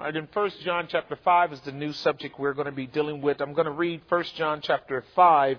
All right, in 1 John chapter 5 is the new subject we're going to be dealing with. I'm going to read 1 John chapter 5,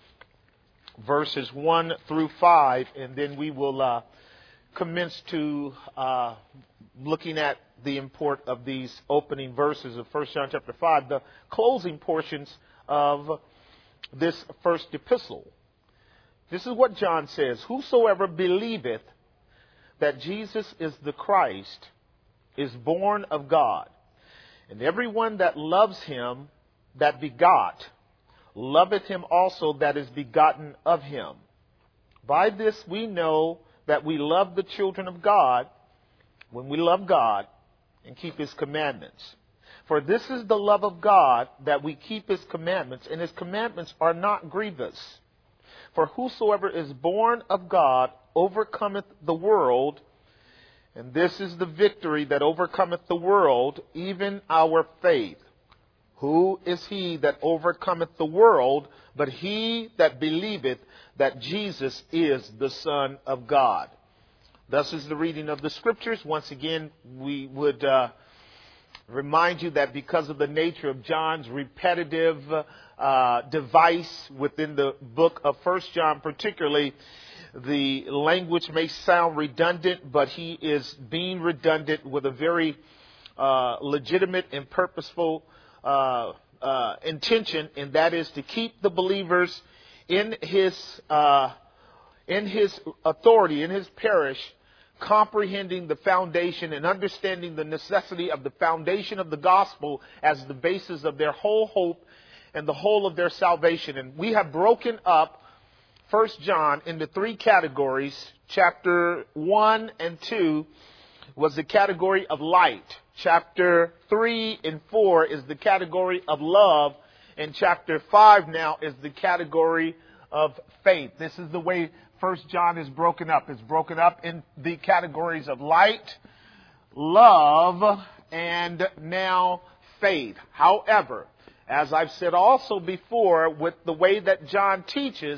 verses 1 through 5, and then we will commence to looking at the import of these opening verses of 1 John chapter 5, the closing portions of this first epistle. This is what John says: "Whosoever believeth that Jesus is the Christ is born of God. And everyone that loves him that begot, loveth him also that is begotten of him. By this we know that we love the children of God, when we love God and keep his commandments. For this is the love of God, that we keep his commandments, and his commandments are not grievous. For whosoever is born of God overcometh the world, and this is the victory that overcometh the world, even our faith. Who is he that overcometh the world, but he that believeth that Jesus is the Son of God?" Thus is the reading of the Scriptures. Once again, we would remind you that because of the nature of John's repetitive device within the book of 1 John particularly, the language may sound redundant, but he is being redundant with a very legitimate and purposeful intention, and that is to keep the believers in his authority, in his parish, comprehending the foundation and understanding the necessity of the foundation of the gospel as the basis of their whole hope and the whole of their salvation. And we have broken up 1 John into three categories. Chapter 1 and 2 was the category of light. Chapter 3 and 4 is the category of love. And chapter 5 now is the category of faith. This is the way 1 John is broken up. It's broken up in the categories of light, love, and now faith. However, as I've said also before, with the way that John teaches,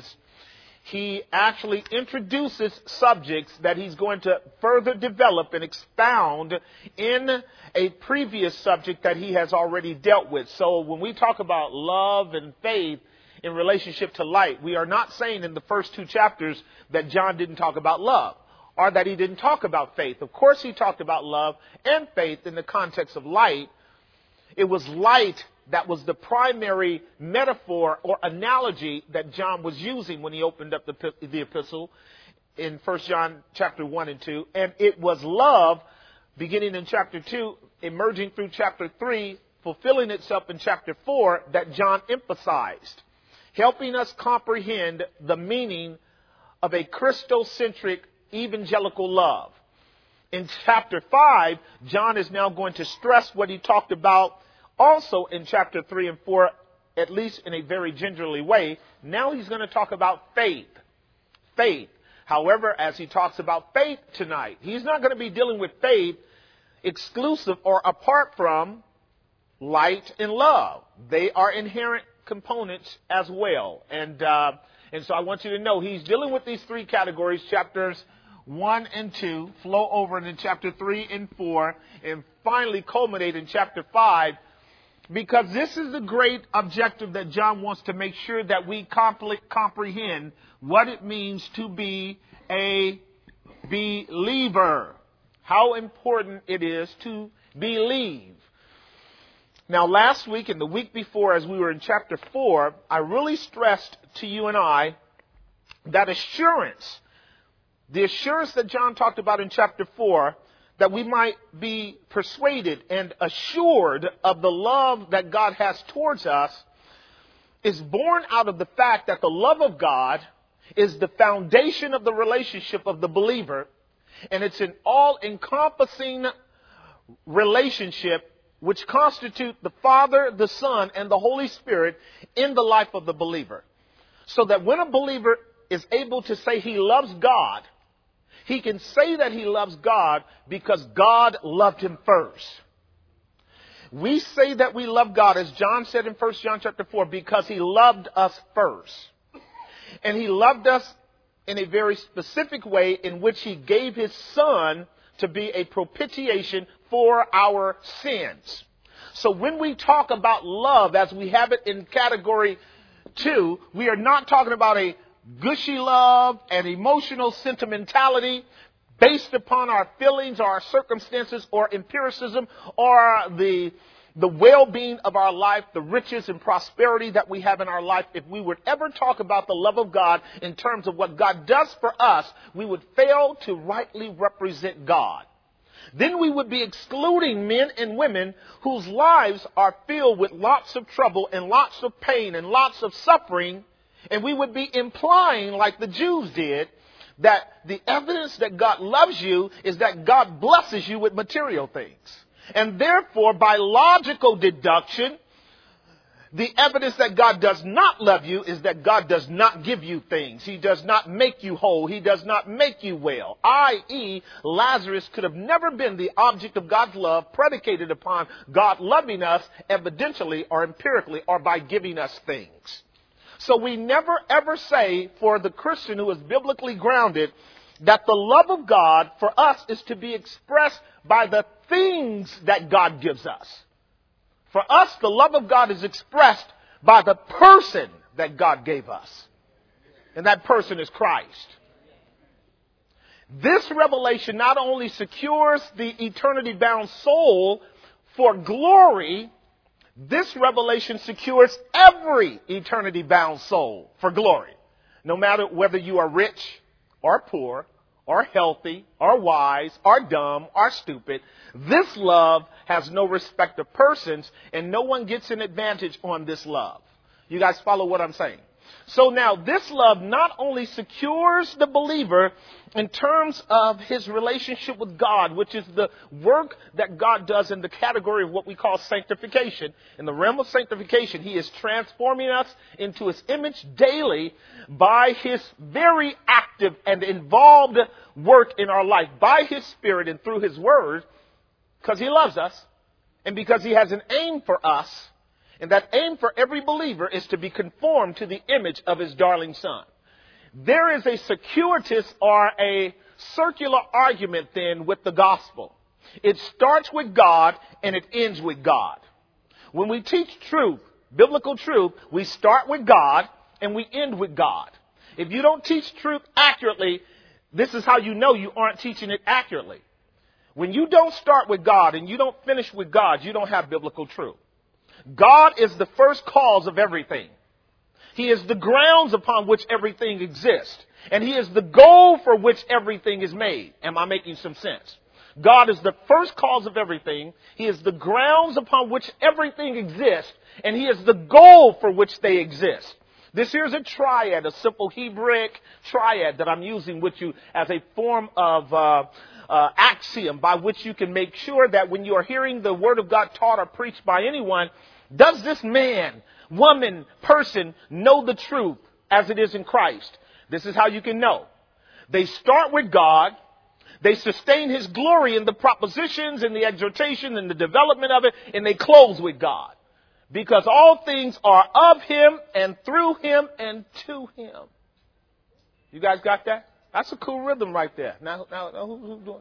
he actually introduces subjects that he's going to further develop and expound in a previous subject that he has already dealt with. So when we talk about love and faith in relationship to light, we are not saying in the first two chapters that John didn't talk about love or that he didn't talk about faith. Of course he talked about love and faith in the context of light. It was light that was the primary metaphor or analogy that John was using when he opened up the epistle in 1 John chapter 1 and 2. And it was love beginning in chapter 2, emerging through chapter 3, fulfilling itself in chapter 4 that John emphasized, helping us comprehend the meaning of a Christocentric evangelical love. In chapter 5, John is now going to stress what he talked about also in chapter 3 and 4, at least in a very gingerly way. Now he's going to talk about faith. Faith. However, as he talks about faith tonight, he's not going to be dealing with faith exclusive or apart from light and love. They are inherent components as well. And so I want you to know he's dealing with these three categories, chapters 1 and 2, flow over into chapter 3 and 4, and finally culminate in chapter 5. Because this is the great objective that John wants to make sure that we comprehend what it means to be a believer. How important it is to believe. Now, last week and the week before, as we were in chapter 4, I really stressed to you and I that assurance, the assurance that John talked about in chapter 4, that we might be persuaded and assured of the love that God has towards us, is born out of the fact that the love of God is the foundation of the relationship of the believer, and it's an all-encompassing relationship which constitute the Father, the Son, and the Holy Spirit in the life of the believer. So that when a believer is able to say he loves God, he can say that he loves God because God loved him first. We say that we love God, as John said in 1 John chapter 4, because he loved us first. And he loved us in a very specific way in which he gave his Son to be a propitiation for our sins. So when we talk about love, as we have it in category 2, we are not talking about a gushy love and emotional sentimentality based upon our feelings or our circumstances or empiricism or the well-being of our life, the riches and prosperity that we have in our life. If we would ever talk about the love of God in terms of what God does for us, we would fail to rightly represent God. Then we would be excluding men and women whose lives are filled with lots of trouble and lots of pain and lots of suffering. And we would be implying, like the Jews did, that the evidence that God loves you is that God blesses you with material things. And therefore, by logical deduction, the evidence that God does not love you is that God does not give you things. He does not make you whole. He does not make you well. I.e., Lazarus could have never been the object of God's love predicated upon God loving us evidentially or empirically or by giving us things. So we never ever say for the Christian who is biblically grounded that the love of God for us is to be expressed by the things that God gives us. For us, the love of God is expressed by the person that God gave us. And that person is Christ. This revelation not only secures the eternity-bound soul for glory, this revelation secures every eternity-bound soul for glory. No matter whether you are rich or poor, or healthy, or wise, or dumb, or stupid, this love has no respect of persons, and no one gets an advantage on this love. You guys follow what I'm saying? So now, this love not only secures the believer in terms of his relationship with God, which is the work that God does in the category of what we call sanctification. In the realm of sanctification, he is transforming us into his image daily by his very active and involved work in our life, by his Spirit and through his word, because he loves us and because he has an aim for us. And that aim for every believer is to be conformed to the image of his darling Son. There is a circuitous or a circular argument then with the gospel. It starts with God and it ends with God. When we teach truth, biblical truth, we start with God and we end with God. If you don't teach truth accurately, this is how you know you aren't teaching it accurately. When you don't start with God and you don't finish with God, you don't have biblical truth. God is the first cause of everything. He is the grounds upon which everything exists. And he is the goal for which everything is made. Am I making some sense? God is the first cause of everything. He is the grounds upon which everything exists. And he is the goal for which they exist. This here is a triad, a simple Hebraic triad that I'm using with you as a form of axiom by which you can make sure that when you are hearing the word of God taught or preached by anyone, does this man, woman, person know the truth as it is in Christ? This is how you can know. They start with God. They sustain his glory in the propositions and the exhortation and the development of it. And they close with God. Because all things are of him and through him and to him. You guys got that? That's a cool rhythm right there. Now who's doing it?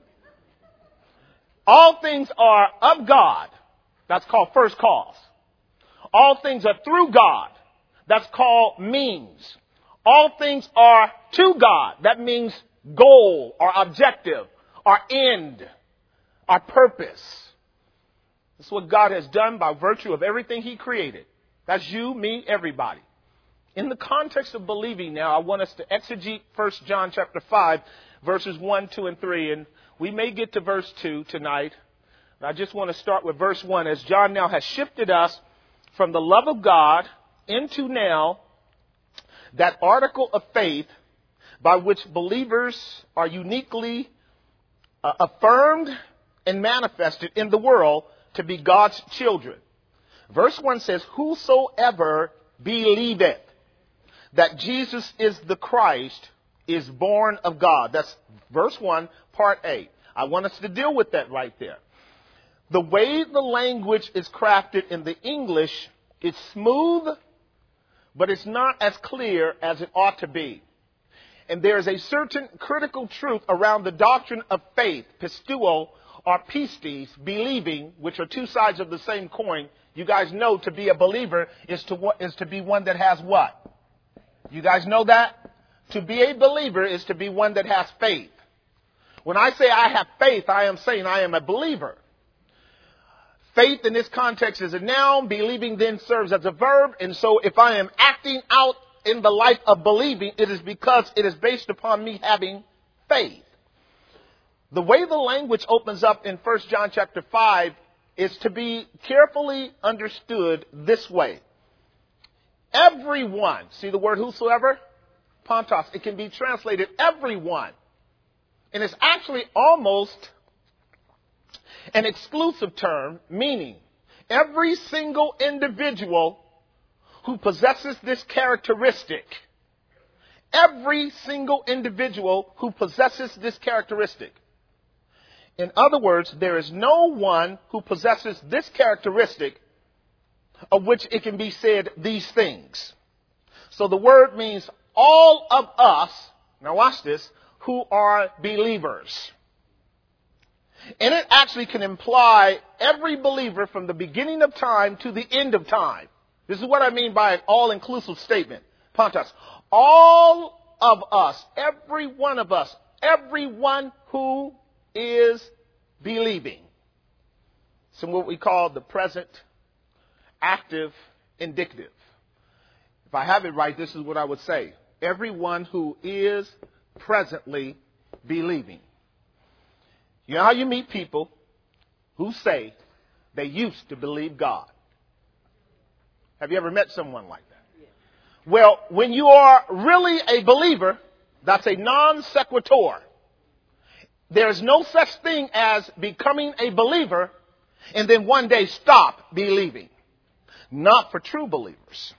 All things are of God. That's called first cause. All things are through God. That's called means. All things are to God. That means goal or objective or end or purpose. That's what God has done by virtue of everything he created. That's you, me, everybody. In the context of believing now, I want us to exegete 1 John chapter 5, verses 1, 2, and 3. And we may get to verse 2 tonight. I just want to start with verse 1, as John now has shifted us from the love of God into now that article of faith by which believers are uniquely affirmed and manifested in the world to be God's children. Verse 1 says, whosoever believeth that Jesus is the Christ is born of God. That's verse 1, part A. I want us to deal with that right there. The way the language is crafted in the English, it's smooth, but it's not as clear as it ought to be. And there is a certain critical truth around the doctrine of faith, pistuo, or pistis, believing, which are two sides of the same coin. You guys know to be a believer is to be one that has what? You guys know that? To be a believer is to be one that has faith. When I say I have faith, I am saying I am a believer. Faith in this context is a noun. Believing then serves as a verb. And so if I am acting out in the life of believing, it is because it is based upon me having faith. The way the language opens up in 1 John chapter 5 is to be carefully understood this way. Everyone, see the word whosoever? Pantos. It can be translated everyone. And it's actually almost an exclusive term, meaning every single individual who possesses this characteristic. Every single individual who possesses this characteristic. In other words, there is no one who possesses this characteristic of which it can be said these things. So the word means all of us, now watch this, who are believers. And it actually can imply every believer from the beginning of time to the end of time. This is what I mean by an all-inclusive statement. Pantas. All of us, every one of us, everyone who is believing. So what we call the present active indicative. If I have it right, this is what I would say. Everyone who is presently believing. You know how you meet people who say they used to believe God? Have you ever met someone like that? Yeah. Well, when you are really a believer, that's a non sequitur. There's no such thing as becoming a believer and then one day stop believing. Not for true believers.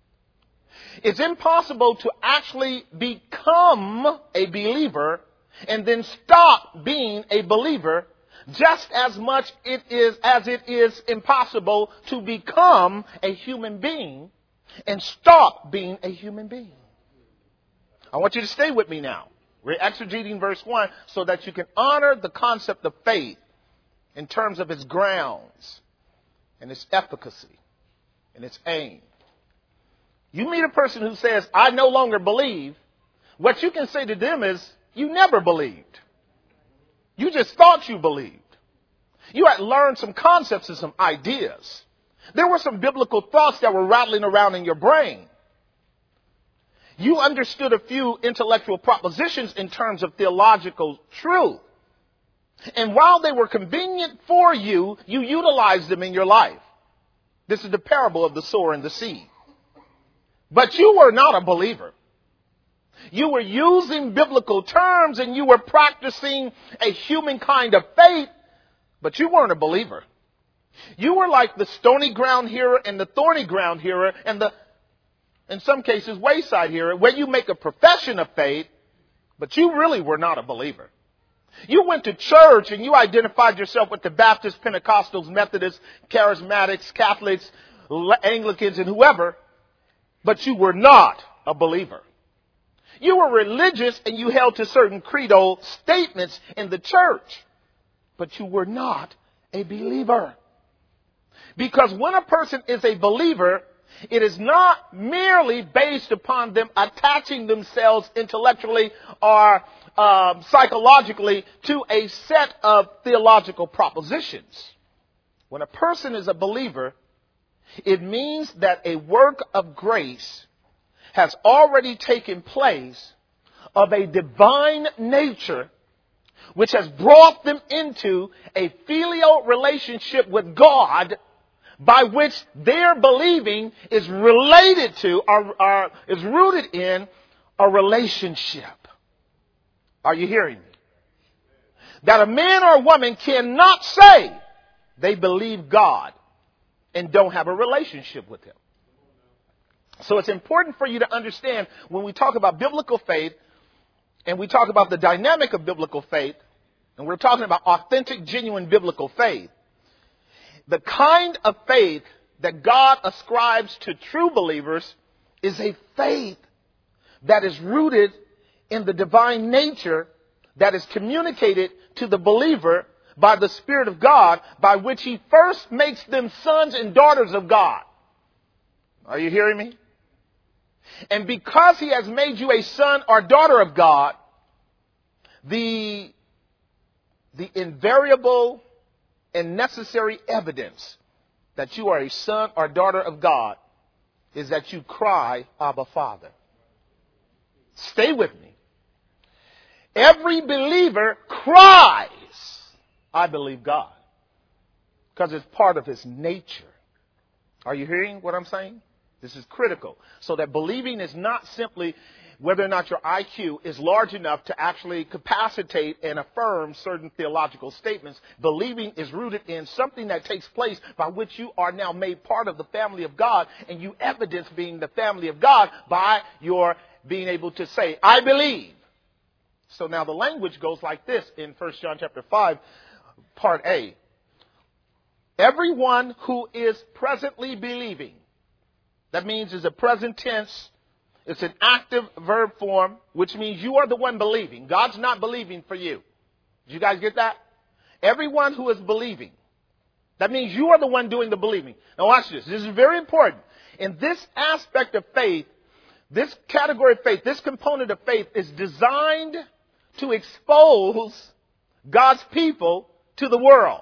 It's impossible to actually become a believer and then stop being a believer, just as much as it is impossible to become a human being and stop being a human being. I want you to stay with me now. We're exegeting verse 1 so that you can honor the concept of faith in terms of its grounds and its efficacy and its aim. You meet a person who says, I no longer believe, what you can say to them is, you never believed. You just thought you believed. You had learned some concepts and some ideas. There were some biblical thoughts that were rattling around in your brain. You understood a few intellectual propositions in terms of theological truth. And while they were convenient for you, you utilized them in your life. This is the parable of the sower and the seed. But you were not a believer. You were using biblical terms and you were practicing a human kind of faith, but you weren't a believer. You were like the stony ground hearer and the thorny ground hearer and the, in some cases, wayside hearer, where you make a profession of faith, but you really were not a believer. You went to church and you identified yourself with the Baptists, Pentecostals, Methodists, Charismatics, Catholics, Anglicans, and whoever, but you were not a believer. You were religious and you held to certain credo statements in the church, but you were not a believer. Because when a person is a believer, it is not merely based upon them attaching themselves intellectually or psychologically to a set of theological propositions. When a person is a believer, it means that a work of grace has already taken place of a divine nature which has brought them into a filial relationship with God, by which their believing is related to or is rooted in a relationship. Are you hearing me? That a man or a woman cannot say they believe God and don't have a relationship with Him. So it's important for you to understand when we talk about biblical faith and we talk about the dynamic of biblical faith, and we're talking about authentic, genuine biblical faith, the kind of faith that God ascribes to true believers is a faith that is rooted in the divine nature that is communicated to the believer by the Spirit of God, by which he first makes them sons and daughters of God. Are you hearing me? And because he has made you a son or daughter of God, the invariable and necessary evidence that you are a son or daughter of God is that you cry, Abba, Father. Stay with me. Every believer cries, I believe God, because it's part of his nature. Are you hearing what I'm saying? This is critical. So that believing is not simply whether or not your IQ is large enough to actually capacitate and affirm certain theological statements. Believing is rooted in something that takes place by which you are now made part of the family of God, and you evidence being the family of God by your being able to say, I believe. So now the language goes like this in 1 John chapter 5, part A. Everyone who is presently believing, that means it's a present tense. It's an active verb form, which means you are the one believing. God's not believing for you. Did you guys get that? Everyone who is believing. That means you are the one doing the believing. Now watch this. This is very important. In this aspect of faith, this category of faith, this component of faith is designed to expose God's people to the world.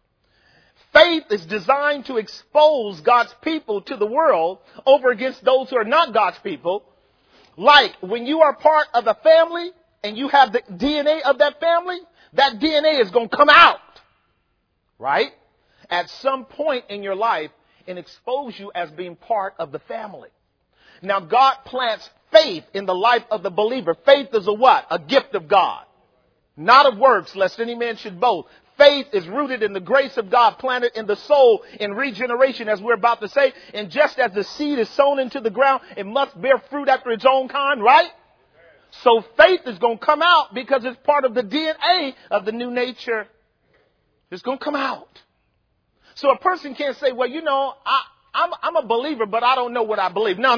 Faith is designed to expose God's people to the world over against those who are not God's people. Like when you are part of a family and you have the DNA of that family, that DNA is going to come out, right? At some point in your life and expose you as being part of the family. Now God plants faith in the life of the believer. Faith is a what? A gift of God. Not of works, lest any man should boast. Faith is rooted in the grace of God planted in the soul in regeneration, as we're about to say. And just as the seed is sown into the ground, it must bear fruit after its own kind, right? So faith is going to come out because it's part of the DNA of the new nature. It's going to come out. So a person can't say, well, you know, I'm a believer, but I don't know what I believe. No.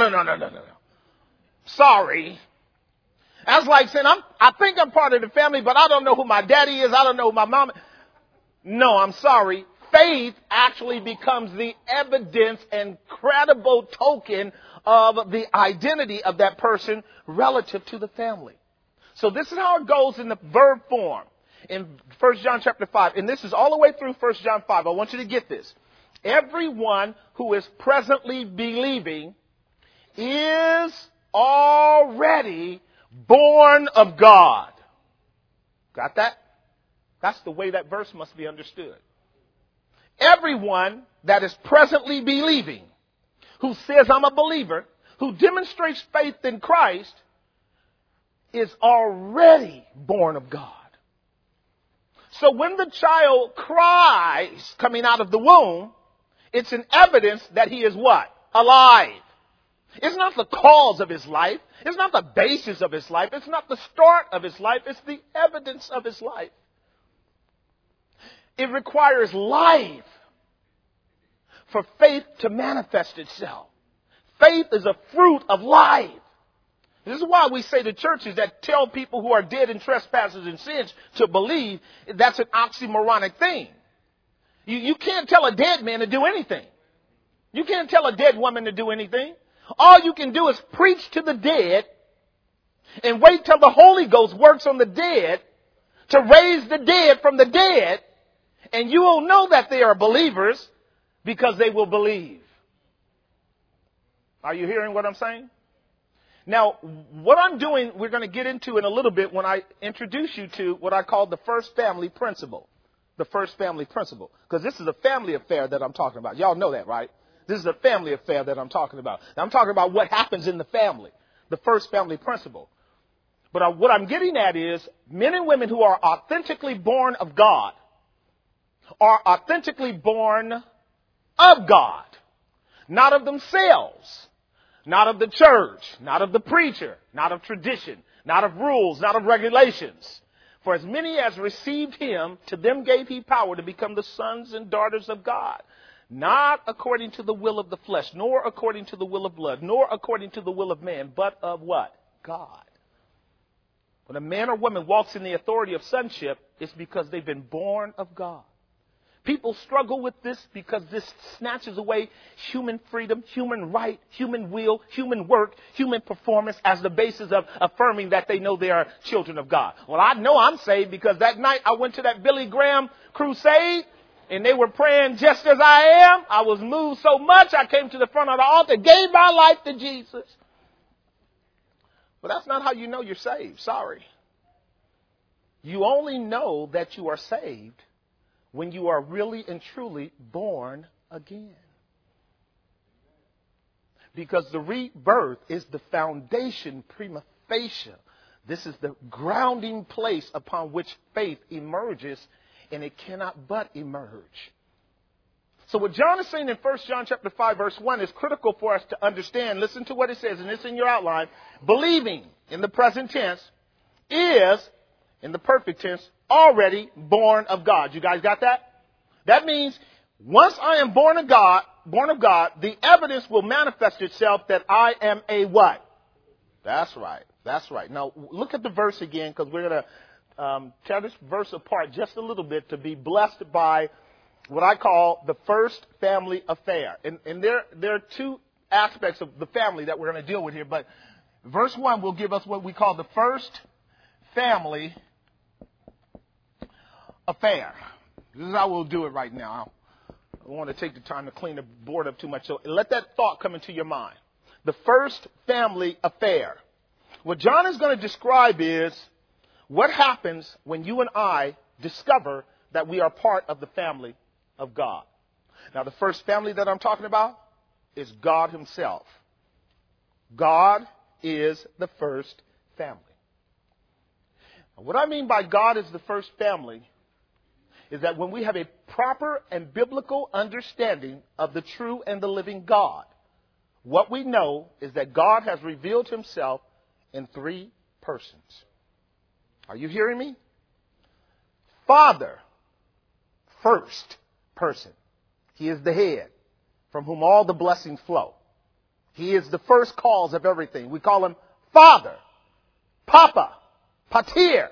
Sorry. That's like saying, I think I'm part of the family, but I don't know who my daddy is. I don't know who my mom is. No, I'm sorry. Faith actually becomes the evidence and credible token of the identity of that person relative to the family. So this is how it goes in the verb form in 1 John chapter 5. And this is all the way through 1 John 5. I want you to get this. Everyone who is presently believing is already born of God. Got that? That's the way that verse must be understood. Everyone that is presently believing, who says I'm a believer, who demonstrates faith in Christ, is already born of God. So when the child cries coming out of the womb, it's an evidence that he is what? Alive. It's not the cause of his life. It's not the basis of his life. It's not the start of his life. It's the evidence of his life. It requires life for faith to manifest itself. Faith is a fruit of life. This is why we say to churches that tell people who are dead in trespasses and sins to believe, that's an oxymoronic thing. You can't tell a dead man to do anything. You can't tell a dead woman to do anything. All you can do is preach to the dead and wait till the Holy Ghost works on the dead to raise the dead from the dead. And you will know that they are believers because they will believe. Are you hearing what I'm saying? Now, what I'm doing, we're going to get into in a little bit when I introduce you to what I call the first family principle. The first family principle. Because this is a family affair that I'm talking about. Y'all know that, right? This is a family affair that I'm talking about. Now, I'm talking about what happens in the family. The first family principle. But what I'm getting at is men and women who are authentically born of God are authentically born of God. Not of themselves. Not of the church. Not of the preacher. Not of tradition. Not of rules. Not of regulations. For as many as received him, to them gave he power to become the sons and daughters of God. Not according to the will of the flesh, nor according to the will of blood, nor according to the will of man, but of what? God. When a man or woman walks in the authority of sonship, it's because they've been born of God. People struggle with this because this snatches away human freedom, human right, human will, human work, human performance as the basis of affirming that they know they are children of God. Well, I know I'm saved because that night I went to that Billy Graham crusade and they were praying just as I am. I was moved so much I came to the front of the altar, gave my life to Jesus. But that's not how you know you're saved. Sorry. You only know that you are saved when you are really and truly born again. Because the rebirth is the foundation prima facie. This is the grounding place upon which faith emerges, and it cannot but emerge. So what John is saying in 1 John chapter 5, verse 1 is critical for us to understand. Listen to what it says, and it's in your outline. Believing in the present tense is, in the perfect tense, already born of God. You guys got that? That means once I am born of God, the evidence will manifest itself that I am a what? That's right. That's right. Now look at the verse again, because we're going to tear this verse apart just a little bit to be blessed by what I call the first family affair. And there are two aspects of the family that we're going to deal with here. But verse 1 will give us what we call the first family affair. This is how we'll do it right now. I don't want to take the time to clean the board up too much. So let that thought come into your mind. The first family affair. What John is going to describe is what happens when you and I discover that we are part of the family of God. Now, the first family that I'm talking about is God himself. God is the first family. Now, what I mean by God is the first family is that when we have a proper and biblical understanding of the true and the living God, what we know is that God has revealed himself in three persons. Are you hearing me? Father, first person. He is the head from whom all the blessings flow. He is the first cause of everything. We call him Father, Papa, Patir,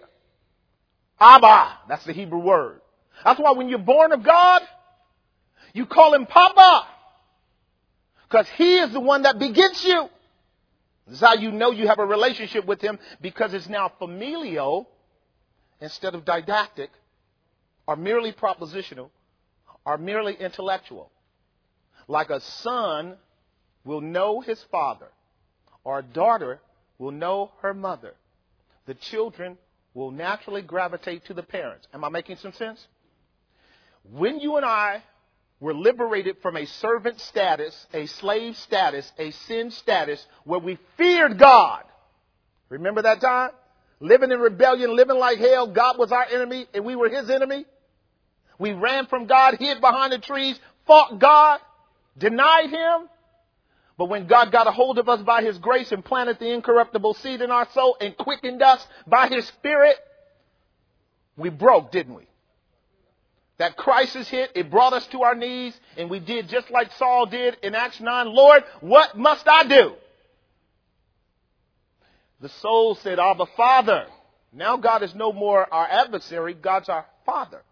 Abba. That's the Hebrew word. That's why when you're born of God, you call him Papa, because he is the one that begets you. This is how you know you have a relationship with him, because it's now familial instead of didactic or merely propositional or merely intellectual. Like a son will know his father, or a daughter will know her mother. The children will naturally gravitate to the parents. Am I making some sense? When you and I were liberated from a servant status, a slave status, a sin status, where we feared God. Remember that time? Living in rebellion, living like hell. God was our enemy and we were his enemy. We ran from God, hid behind the trees, fought God, denied him. But when God got a hold of us by his grace and planted the incorruptible seed in our soul and quickened us by his spirit, we broke, didn't we? That crisis hit, it brought us to our knees, and we did just like Saul did in Acts 9. Lord, what must I do? The soul said, Abba, Father. Now God is no more our adversary, God's our Father.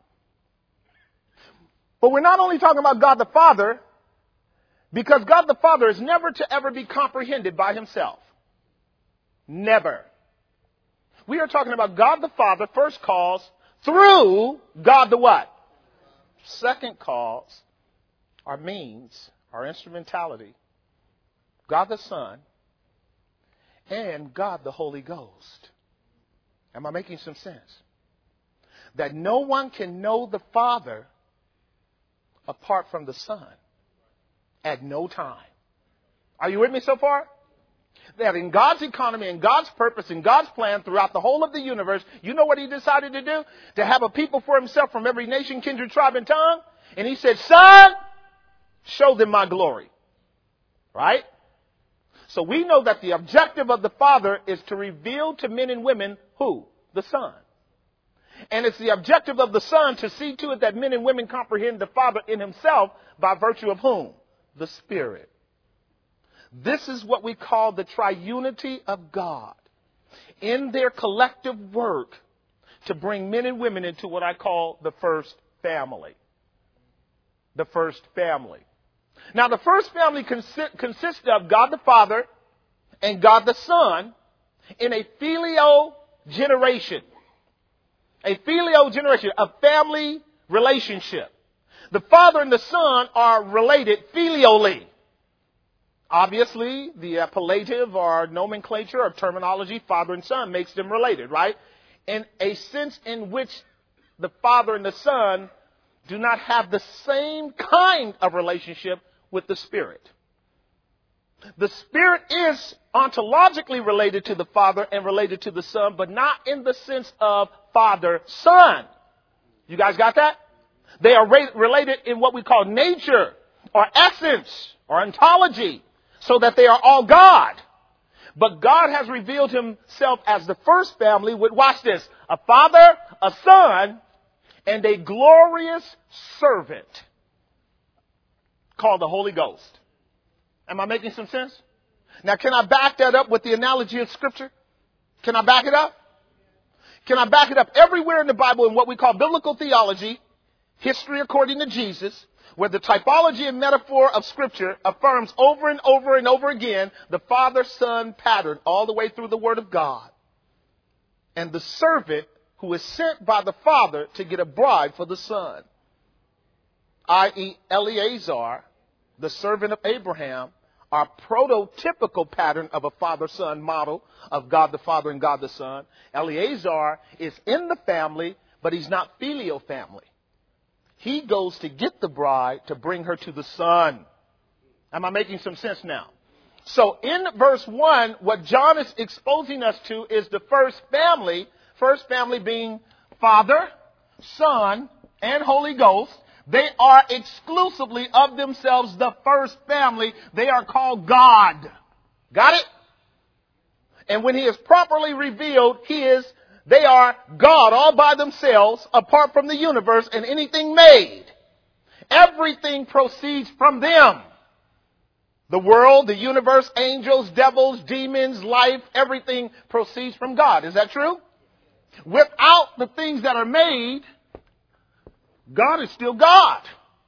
But we're not only talking about God the Father, because God the Father is never to ever be comprehended by himself. Never. We are talking about God the Father, first cause, through God the what? Second cause, our means, our instrumentality, God the Son, and God the Holy Ghost. Am I making some sense? That no one can know the Father apart from the Son at no time. Are you with me so far? That in God's economy, in God's purpose, in God's plan throughout the whole of the universe, you know what he decided to do? To have a people for himself from every nation, kindred, tribe, and tongue. And he said, Son, show them my glory. Right? So we know that the objective of the Father is to reveal to men and women who? The Son. And it's the objective of the Son to see to it that men and women comprehend the Father in himself by virtue of whom? The Spirit. This is what we call the triunity of God. in their collective work to bring men and women into what I call the first family. The first family. Now, the first family consists of God the Father and God the Son in a filio generation. A filio generation, a family relationship. The Father and the Son are related filially. Obviously, the appellative or nomenclature or terminology, Father and Son, makes them related, right? In a sense in which the Father and the Son do not have the same kind of relationship with the Spirit. The Spirit is ontologically related to the Father and related to the Son, but not in the sense of Father-Son. You guys got that? They are related in what we call nature or essence or ontology, so that they are all God. But God has revealed himself as the first family with, watch this, a Father, a Son, and a glorious servant called the Holy Ghost. Am I making some sense? Now, can I back that up with the analogy of Scripture? Can I back it up? Can I back it up? Everywhere in the Bible in what we call biblical theology, history according to Jesus, where the typology and metaphor of Scripture affirms over and over and over again the Father-Son pattern all the way through the Word of God. And the servant who is sent by the Father to get a bride for the Son, i.e. Eleazar, the servant of Abraham, our prototypical pattern of a Father-Son model of God the Father and God the Son. Eleazar is in the family, but he's not filial family. He goes to get the bride to bring her to the Son. Am I making some sense now? So in verse 1, what John is exposing us to is the first family being Father, Son, and Holy Ghost. They are exclusively of themselves the first family. They are called God. Got it? And when he is properly revealed, they are God all by themselves, apart from the universe and anything made. Everything proceeds from them. The world, the universe, angels, devils, demons, life, everything proceeds from God. Is that true? Without the things that are made, God is still God.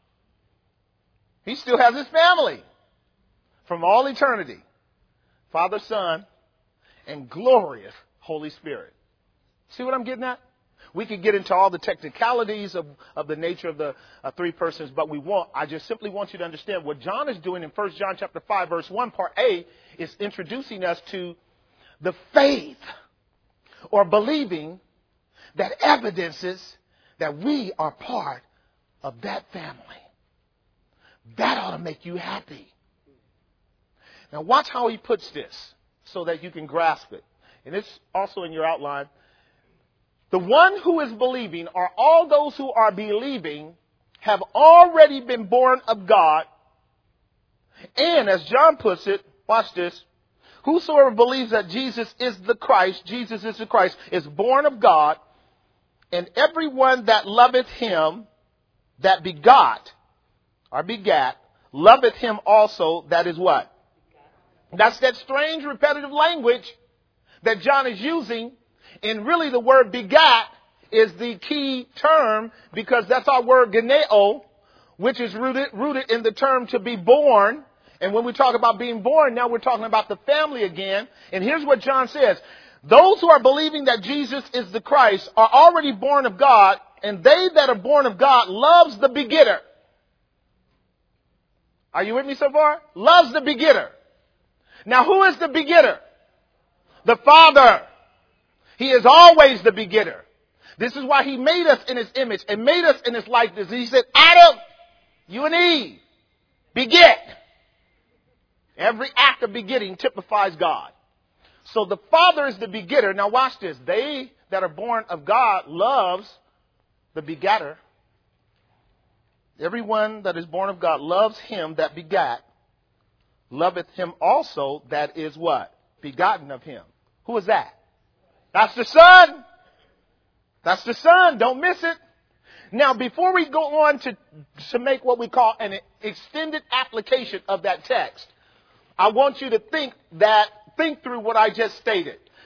He still has his family from all eternity. Father, Son, and glorious Holy Spirit. See what I'm getting at? We could get into all the technicalities of the nature of the three persons, but we won't. I just simply want you to understand what John is doing in 1 John chapter 5, verse 1, part A, is introducing us to the faith or believing that evidences that we are part of that family. That ought to make you happy. Now watch how he puts this so that you can grasp it. And it's also in your outline. The one who is believing, or all those who are believing, have already been born of God. And as John puts it, watch this, whosoever believes that Jesus is the Christ, is born of God. And everyone that loveth him that begot, or begat, loveth him also that is what? That's that strange repetitive language that John is using. And really the word begat is the key term, because that's our word geneo, which is rooted in the term to be born. And when we talk about being born, now we're talking about the family again. And here's what John says. Those who are believing that Jesus is the Christ are already born of God, and they that are born of God loves the begetter. Are you with me so far? Loves the begetter. Now who is the begetter? The Father. He is always the begetter. This is why he made us in his image and made us in his likeness. He said, Adam, you and Eve, beget. Every act of begetting typifies God. So the Father is the begetter. Now watch this. They that are born of God loves the begetter. Everyone that is born of God loves him that begat. Loveth him also that is what? Begotten of him. Who is that? That's the Son. That's the Son. Don't miss it. Now, before we go on to make what we call an extended application of that text, I want you to think through what I just stated.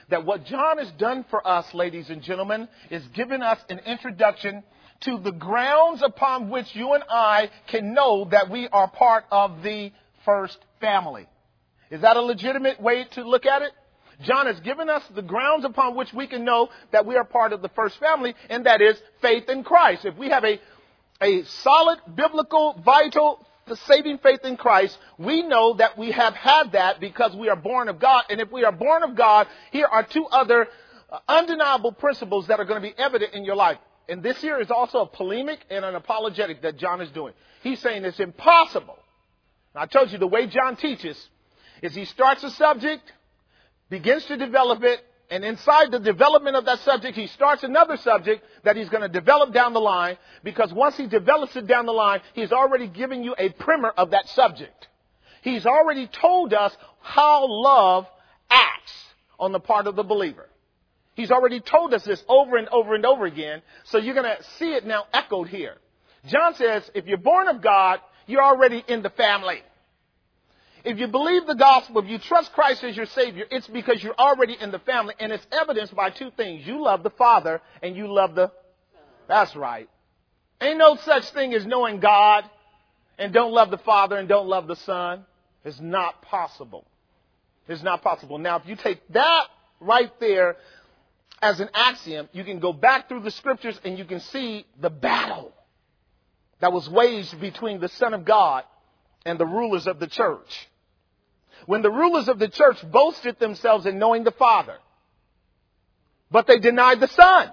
that what John has done for us, ladies and gentlemen, is given us an introduction to the grounds upon which you and I can know that we are part of the first family. Is that a legitimate way to look at it? John has given us the grounds upon which we can know that we are part of the first family, and that is faith in Christ. If we have a solid, biblical, vital, saving faith in Christ, we know that we have had that because we are born of God. And if we are born of God, here are two other undeniable principles that are going to be evident in your life. And this here is also a polemic and an apologetic that John is doing. He's saying it's impossible. And I told you the way John teaches is he starts a subject, begins to develop it, and inside the development of that subject, he starts another subject that he's going to develop down the line, because once he develops it down the line, he's already given you a primer of that subject. He's already told us how love acts on the part of the believer. He's already told us this over and over and over again, so you're going to see it now echoed here. John says, if you're born of God, you're already in the family. If you believe the gospel, if you trust Christ as your Savior, it's because you're already in the family. And it's evidenced by two things. You love the Father and you love the... That's right. Ain't no such thing as knowing God and don't love the Father and don't love the Son. It's not possible. It's not possible. Now, if you take that right there as an axiom, you can go back through the scriptures and you can see the battle that was waged between the Son of God and the rulers of the church. When the rulers of the church boasted themselves in knowing the Father, but they denied the Son.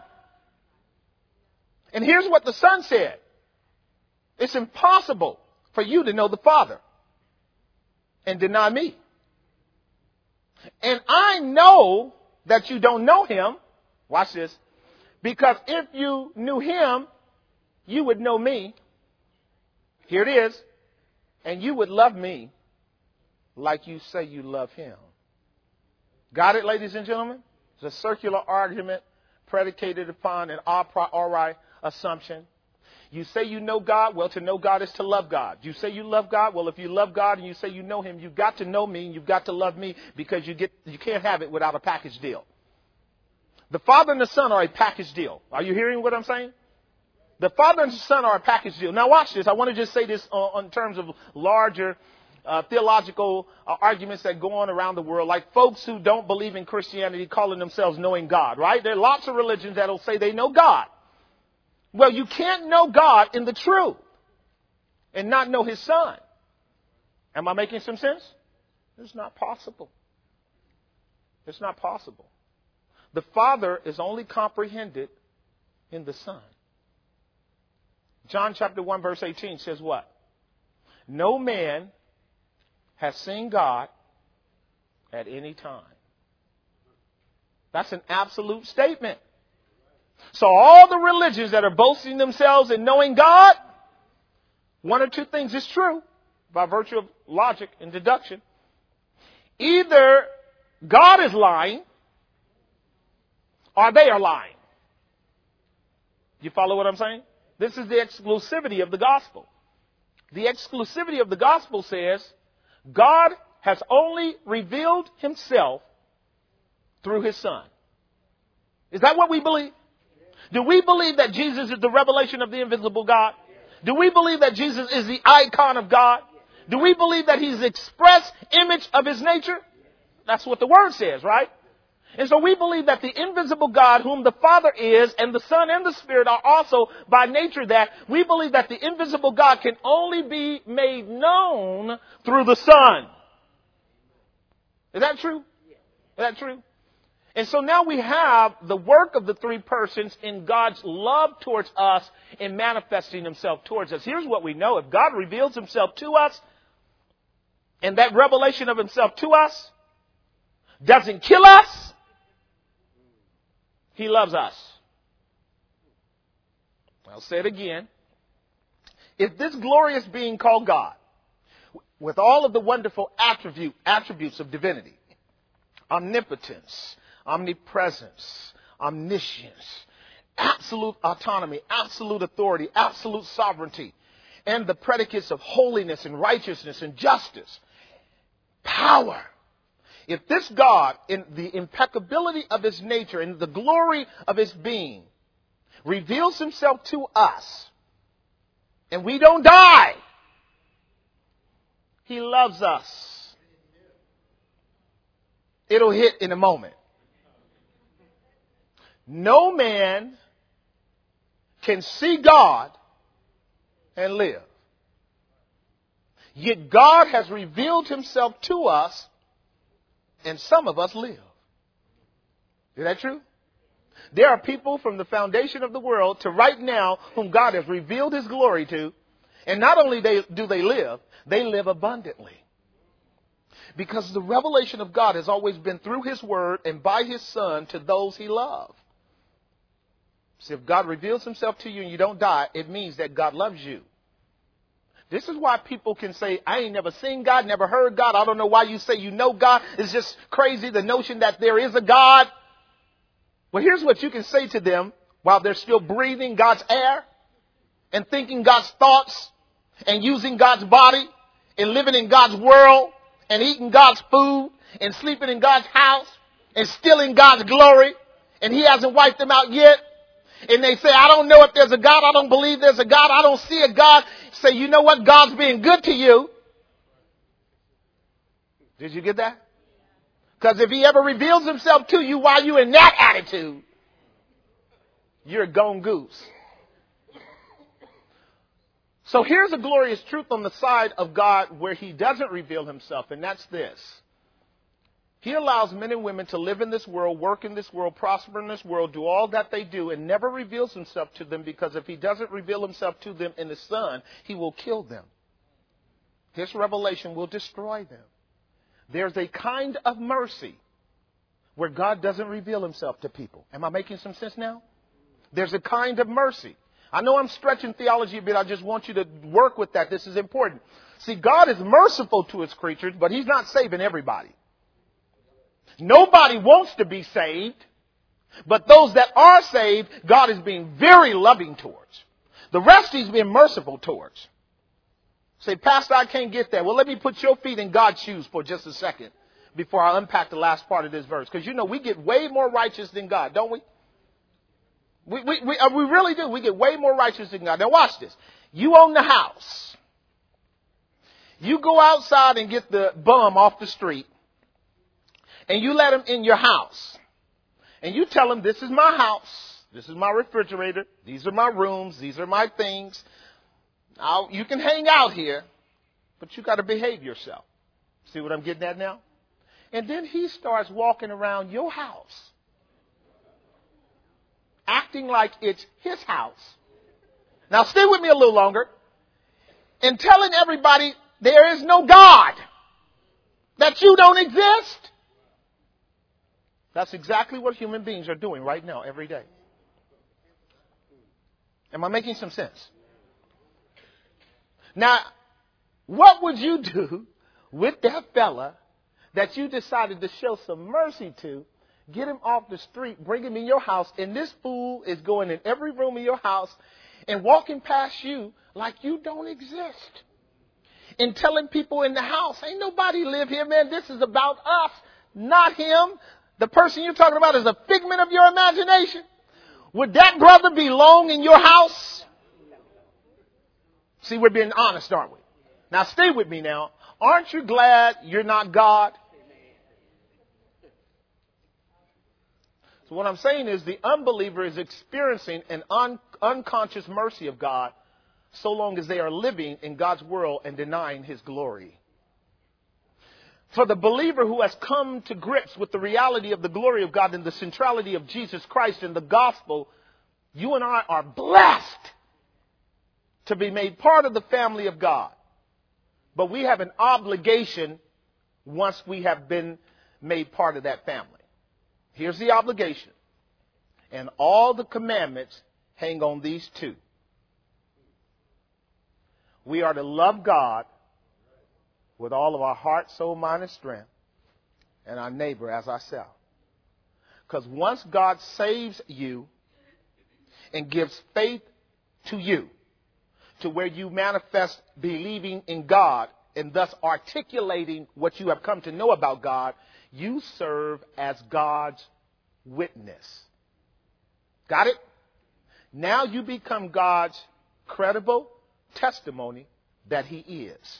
And here's what the Son said. It's impossible for you to know the Father and deny me. And I know that you don't know him. Watch this. Because if you knew him, you would know me. Here it is. And you would love me like you say you love him. Got it, ladies and gentlemen? It's a circular argument predicated upon an a priori assumption. You say you know God. Well, to know God is to love God. You say you love God. Well, if you love God and you say you know him, you've got to know me and you've got to love me, because you can't have it without a package deal. The Father and the Son are a package deal. Are you hearing what I'm saying? The Father and the Son are a package deal. Now watch this. I want to just say this in terms of larger theological arguments that go on around the world, like folks who don't believe in Christianity calling themselves knowing God, right? There are lots of religions that will say they know God. Well, you can't know God in the truth and not know his Son. Am I making some sense? It's not possible. It's not possible. The Father is only comprehended in the Son. John chapter 1 verse 18 says what? No man has seen God at any time. That's an absolute statement. So all the religions that are boasting themselves in knowing God, one or two things is true by virtue of logic and deduction. Either God is lying or they are lying. You follow what I'm saying? This is the exclusivity of the gospel. The exclusivity of the gospel says God has only revealed himself through his Son. Is that what we believe? Do we believe that Jesus is the revelation of the invisible God? Do we believe that Jesus is the icon of God? Do we believe that he's the express image of his nature? That's what the word says, right? And so we believe that the invisible God, whom the Father is, and the Son and the Spirit are also by nature that. We believe that the invisible God can only be made known through the Son. Is that true? Is that true? And so now we have the work of the three persons in God's love towards us in manifesting himself towards us. Here's what we know. If God reveals himself to us, and that revelation of himself to us doesn't kill us, he loves us. I'll say it again. If this glorious being called God, with all of the wonderful attributes of divinity, omnipotence, omnipresence, omniscience, absolute autonomy, absolute authority, absolute sovereignty, and the predicates of holiness and righteousness and justice, power. If this God, in the impeccability of his nature and the glory of his being, reveals himself to us, and we don't die, he loves us. It'll hit in a moment. No man can see God and live. Yet God has revealed himself to us, and some of us live. Is that true? There are people from the foundation of the world to right now whom God has revealed his glory to, and not only do they live abundantly. Because the revelation of God has always been through his word and by his son to those he loves. So if God reveals himself to you and you don't die, it means that God loves you. This is why people can say, I ain't never seen God, never heard God. I don't know why you say you know God. It's just crazy, the notion that there is a God. Well, here's what you can say to them while they're still breathing God's air and thinking God's thoughts and using God's body and living in God's world and eating God's food and sleeping in God's house and still in God's glory, and he hasn't wiped them out yet. And they say, I don't know if there's a God. I don't believe there's a God. I don't see a God. Say, you know what? God's being good to you. Did you get that? Because if he ever reveals himself to you while you're in that attitude, you're a gone goose. So here's a glorious truth on the side of God where he doesn't reveal himself, and that's this. He allows men and women to live in this world, work in this world, prosper in this world, do all that they do, and never reveals himself to them, because if he doesn't reveal himself to them in the Son, he will kill them. His revelation will destroy them. There's a kind of mercy where God doesn't reveal himself to people. Am I making some sense now? There's a kind of mercy. I know I'm stretching theology a bit. I just want you to work with that. This is important. See, God is merciful to his creatures, but he's not saving everybody. Nobody wants to be saved, but those that are saved, God is being very loving towards. The rest he's being merciful towards. Say, Pastor, I can't get that. Well, let me put your feet in God's shoes for just a second before I unpack the last part of this verse. Because, you know, we get way more righteous than God, don't we? We really do. We get way more righteous than God. Now watch this. You own the house. You go outside and get the bum off the street, and you let him in your house. And you tell him, this is my house. This is my refrigerator. These are my rooms. These are my things. Now, you can hang out here, but you got to behave yourself. See what I'm getting at now? And then he starts walking around your house, acting like it's his house. Now, stay with me a little longer. And telling everybody there is no God, that you don't exist. That's exactly what human beings are doing right now, every day. Am I making some sense? Now, what would you do with that fella that you decided to show some mercy to, get him off the street, bring him in your house, and this fool is going in every room in your house and walking past you like you don't exist? And telling people in the house, ain't nobody live here, man. This is about us, not him. The person you're talking about is a figment of your imagination. Would that brother be long in your house? See, we're being honest, aren't we? Now, stay with me now. Aren't you glad you're not God? So what I'm saying is the unbeliever is experiencing an unconscious mercy of God so long as they are living in God's world and denying his glory. For the believer who has come to grips with the reality of the glory of God and the centrality of Jesus Christ in the gospel, you and I are blessed to be made part of the family of God. But we have an obligation once we have been made part of that family. Here's the obligation. And all the commandments hang on these two. We are to love God with all of our heart, soul, mind, and strength, and our neighbor as ourselves. Because once God saves you and gives faith to you, to where you manifest believing in God and thus articulating what you have come to know about God, you serve as God's witness. Got it? Now you become God's credible testimony that he is.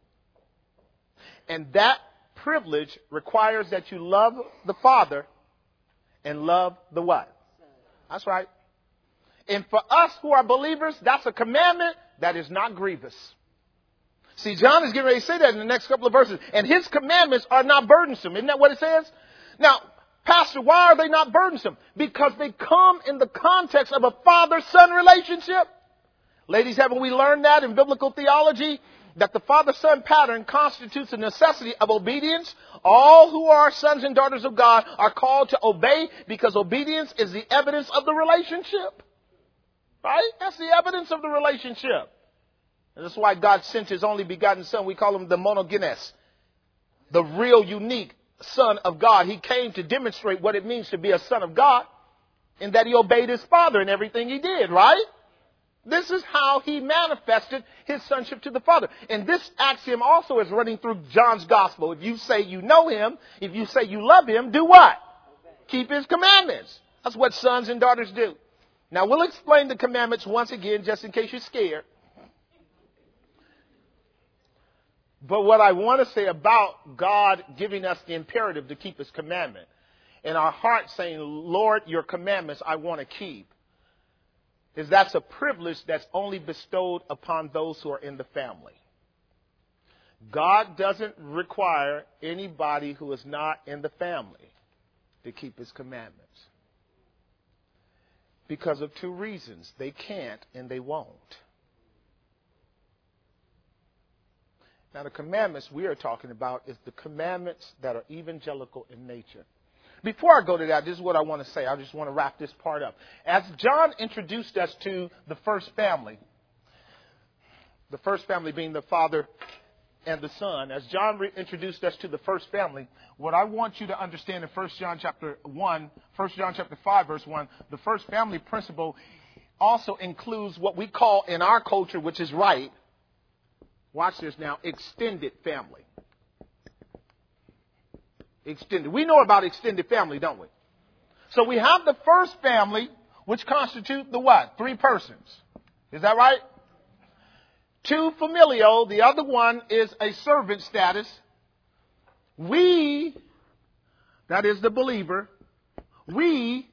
And that privilege requires that you love the Father and love the what? That's right. And for us who are believers, that's a commandment that is not grievous. See, John is getting ready to say that in the next couple of verses. And his commandments are not burdensome. Isn't that what it says? Now, Pastor, why are they not burdensome? Because they come in the context of a father-son relationship. Ladies, haven't we learned that in biblical theology? That the father-son pattern constitutes a necessity of obedience. All who are sons and daughters of God are called to obey because obedience is the evidence of the relationship. Right? That's the evidence of the relationship. And that's why God sent his only begotten son. We call him the monogenes, the real unique Son of God. He came to demonstrate what it means to be a son of God, and that he obeyed his Father in everything he did, right? This is how he manifested his sonship to the Father. And this axiom also is running through John's gospel. If you say you know him, if you say you love him, do what? Keep his commandments. That's what sons and daughters do. Now we'll explain the commandments once again, just in case you're scared. But what I want to say about God giving us the imperative to keep his commandment, and our heart saying, Lord, your commandments I want to keep, is that's a privilege that's only bestowed upon those who are in the family. God doesn't require anybody who is not in the family to keep his commandments. Because of two reasons. They can't and they won't. Now, the commandments we are talking about is the commandments that are evangelical in nature. Before I go to that, this is what I want to say. I just want to wrap this part up. As John introduced us to the first family being the Father and the Son, as John introduced us to the first family, what I want you to understand in 1 John chapter 5, verse 1, the first family principle also includes what we call in our culture, which is right, watch this now, extended family. Extended. We know about extended family, don't we? So we have the first family, which constitute the what? 3 persons. Is that right? 2 familial. The other one is a servant status. We, that is the believer, we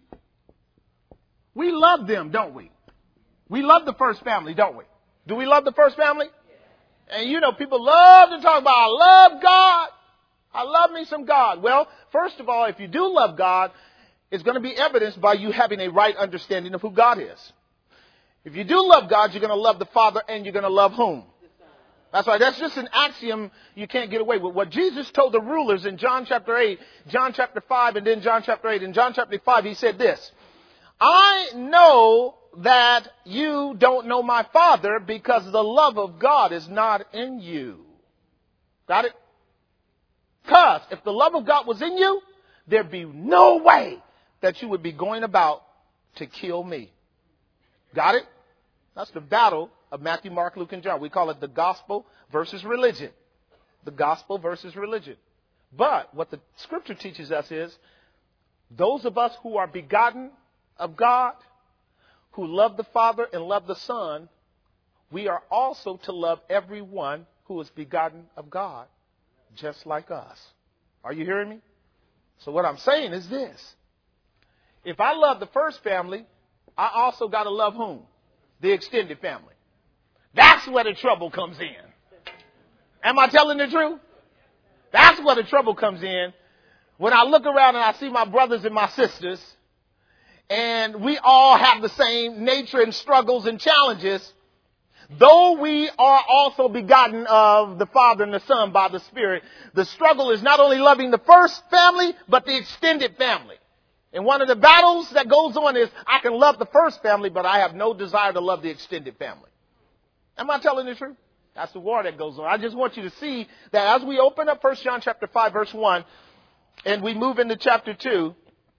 love them, don't we? We love the first family, don't we? Do we love the first family? And you know, people love to talk about, I love God. I love me some God. Well, first of all, if you do love God, it's going to be evidenced by you having a right understanding of who God is. If you do love God, you're going to love the Father and you're going to love whom? That's right. That's just an axiom you can't get away with. What Jesus told the rulers in John chapter 8, John chapter 5, and then John chapter 8. In John chapter 5, he said this, I know that you don't know my Father because the love of God is not in you. Got it? Because if the love of God was in you, there'd be no way that you would be going about to kill me. Got it? That's the battle of Matthew, Mark, Luke, and John. We call it the gospel versus religion. The gospel versus religion. But what the scripture teaches us is those of us who are begotten of God, who love the Father and love the Son, we are also to love everyone who is begotten of God, just like us. Are you hearing me? So what I'm saying is this. If I love the first family, I also got to love whom? The extended family. That's where the trouble comes in. Am I telling the truth? That's where the trouble comes in. When I look around and I see my brothers and my sisters, and we all have the same nature and struggles and challenges, though we are also begotten of the Father and the Son by the Spirit, the struggle is not only loving the first family, but the extended family. And one of the battles that goes on is I can love the first family, but I have no desire to love the extended family. Am I telling the truth? That's the war that goes on. I just want you to see that as we open up 1 John chapter 5, verse 1, and we move into chapter 2,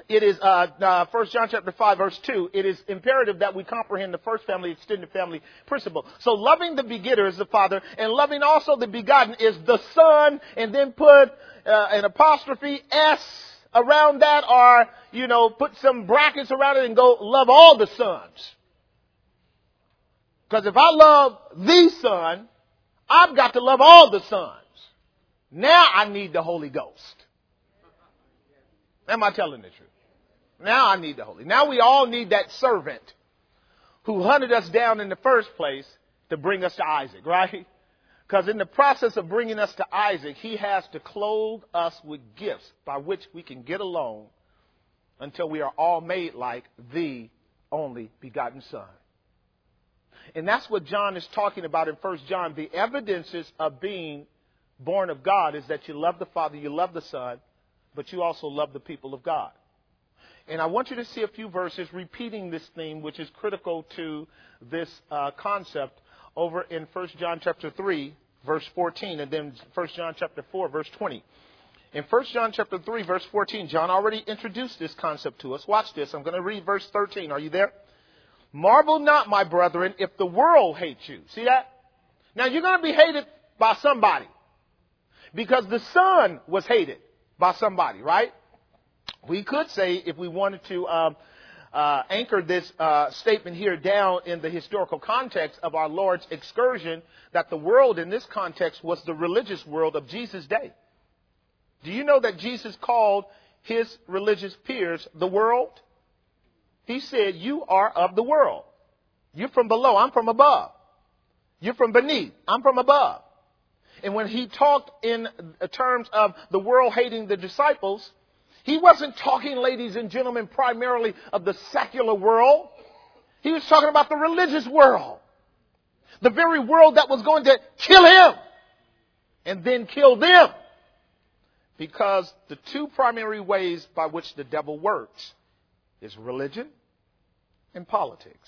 it is 1 John chapter 5, verse 2. It is imperative that we comprehend the first family, extended family principle. So loving the begetter is the Father, and loving also the begotten is the Son, and then put an apostrophe S around that, or, put some brackets around it and go love all the sons. Because if I love the Son, I've got to love all the sons. Now I need the Holy Ghost. Am I telling the truth? Now I need the Holy. Now we all need that servant who hunted us down in the first place to bring us to Isaac, right? Because in the process of bringing us to Isaac, he has to clothe us with gifts by which we can get along until we are all made like the only begotten Son. And that's what John is talking about in 1 John. The evidences of being born of God is that you love the Father, you love the Son, but you also love the people of God. And I want you to see a few verses repeating this theme, which is critical to this concept, over in 1 John chapter 3, verse 14, and then 1 John chapter 4, verse 20. In 1 John chapter 3, verse 14, John already introduced this concept to us. Watch this. I'm going to read verse 13. Are you there? Marvel not, my brethren, if the world hates you. See that? Now, you're going to be hated by somebody, because the Son was hated by somebody, right? We could say, if we wanted to anchor this statement here down in the historical context of our Lord's excursion, that the world in this context was the religious world of Jesus' day. Do you know that Jesus called his religious peers the world? He said, you are of the world. You're from below, I'm from above. You're from beneath, I'm from above. And when he talked in terms of the world hating the disciples, he wasn't talking, ladies and gentlemen, primarily of the secular world. He was talking about the religious world. The very world that was going to kill him and then kill them. Because the two primary ways by which the devil works is religion and politics.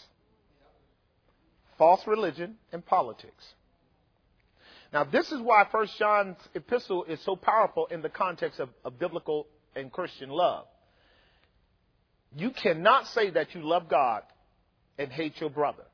False religion and politics. Now, this is why 1 John's epistle is so powerful in the context of biblical and Christian love. You cannot say that you love God and hate your brother.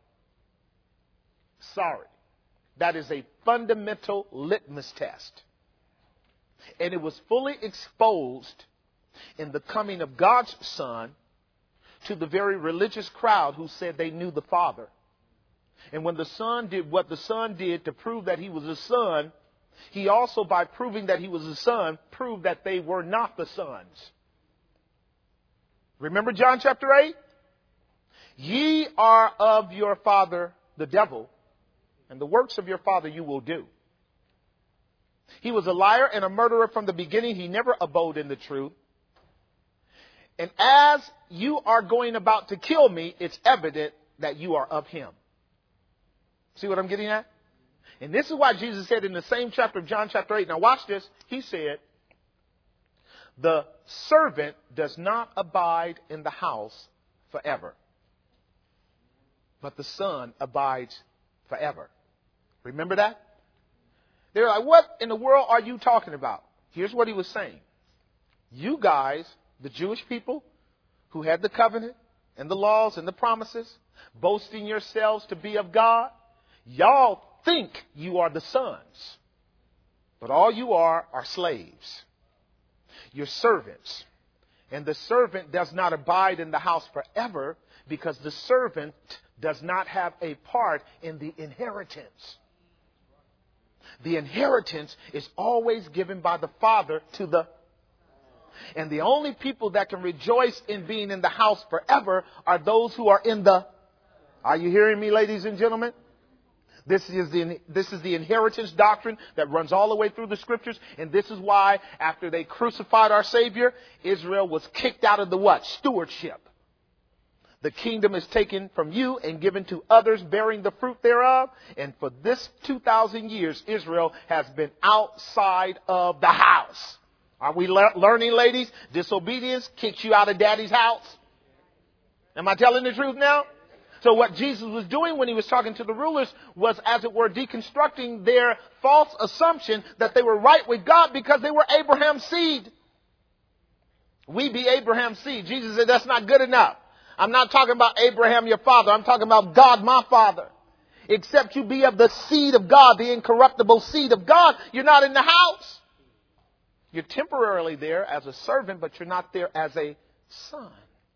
Sorry. That is a fundamental litmus test. And it was fully exposed in the coming of God's Son to the very religious crowd who said they knew the Father. And when the Son did what the Son did to prove that he was a son, he also, by proving that he was a son, proved that they were not the sons. Remember John chapter 8? Ye are of your father the devil, and the works of your father you will do. He was a liar and a murderer from the beginning. He never abode in the truth. And as you are going about to kill me, it's evident that you are of him. See what I'm getting at? And this is why Jesus said in the same chapter of John chapter 8, now watch this, he said, the servant does not abide in the house forever, but the Son abides forever. Remember that? They're like, what in the world are you talking about? Here's what he was saying. You guys, the Jewish people who had the covenant and the laws and the promises, boasting yourselves to be of God, y'all think you are the sons, but all you are slaves. You're servants. And the servant does not abide in the house forever because the servant does not have a part in the inheritance. The inheritance is always given by the Father to the... And the only people that can rejoice in being in the house forever are those who are in the... Are you hearing me, ladies and gentlemen? This is the inheritance doctrine that runs all the way through the scriptures. And this is why after they crucified our Savior, Israel was kicked out of the what? Stewardship. The kingdom is taken from you and given to others bearing the fruit thereof. And for this 2,000 years, Israel has been outside of the house. Are we learning, ladies? Disobedience kicks you out of daddy's house. Am I telling the truth now? So what Jesus was doing when he was talking to the rulers was, as it were, deconstructing their false assumption that they were right with God because they were Abraham's seed. We be Abraham's seed. Jesus said that's not good enough. I'm not talking about Abraham, your father. I'm talking about God, my father. Except you be of the seed of God, the incorruptible seed of God, you're not in the house. You're temporarily there as a servant, but you're not there as a son.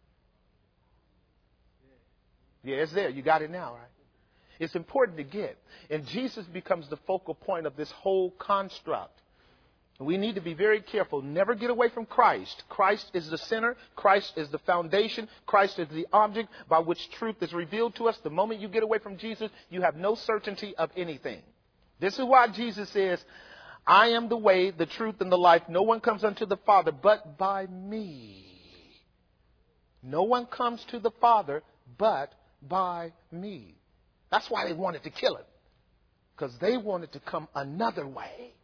Yeah, it's there. You got it now, right? It's important to get. And Jesus becomes the focal point of this whole construct. We need to be very careful. Never get away from Christ. Christ is the center. Christ is the foundation. Christ is the object by which truth is revealed to us. The moment you get away from Jesus, you have no certainty of anything. This is why Jesus says, I am the way, the truth, and the life. No one comes unto the Father but by me. No one comes to the Father but by me. That's why they wanted to kill him. Because they wanted to come another way.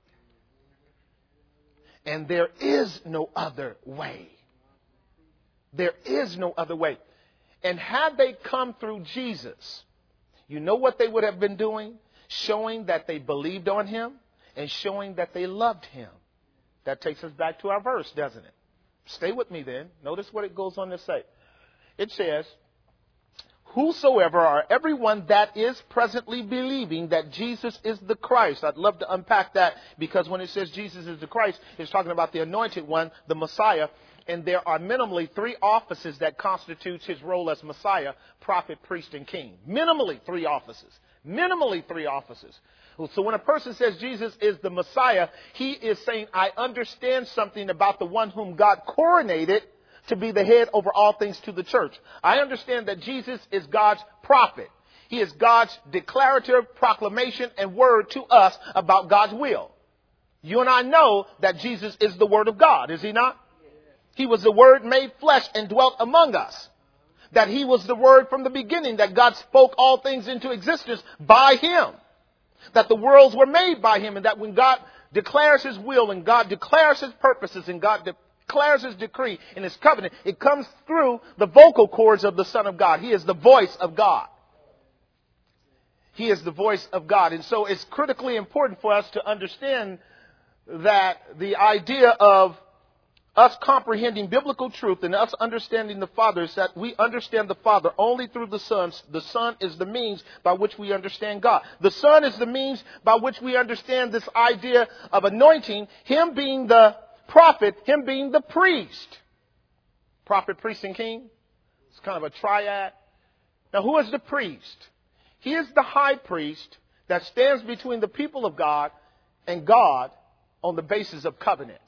And there is no other way. There is no other way. And had they come through Jesus, you know what they would have been doing? Showing that they believed on him and showing that they loved him. That takes us back to our verse, doesn't it? Stay with me then. Notice what it goes on to say. It says, whosoever or everyone that is presently believing that Jesus is the Christ. I'd love to unpack that because when it says Jesus is the Christ, it's talking about the anointed one, the Messiah. And there are minimally 3 offices that constitutes his role as Messiah, prophet, priest, and king. Minimally 3 offices. Minimally 3 offices. So when a person says Jesus is the Messiah, he is saying, I understand something about the one whom God coronated to be the head over all things to the church. I understand that Jesus is God's prophet. He is God's declarative proclamation and word to us about God's will. You and I know that Jesus is the Word of God, is he not? He was the Word made flesh and dwelt among us. That he was the Word from the beginning, that God spoke all things into existence by him. That the worlds were made by him, and that when God declares his will and God declares his purposes and God declares his decree in his covenant, it comes through the vocal cords of the Son of God. He is the voice of God. He is the voice of God. And so it's critically important for us to understand that the idea of us comprehending biblical truth and us understanding the Father is that we understand the Father only through the Son. The Son is the means by which we understand God. The Son is the means by which we understand this idea of anointing, him being the prophet, him being the priest. Prophet, priest, and king. It's kind of a triad. Now, who is the priest? He is the high priest that stands between the people of God and God on the basis of covenant.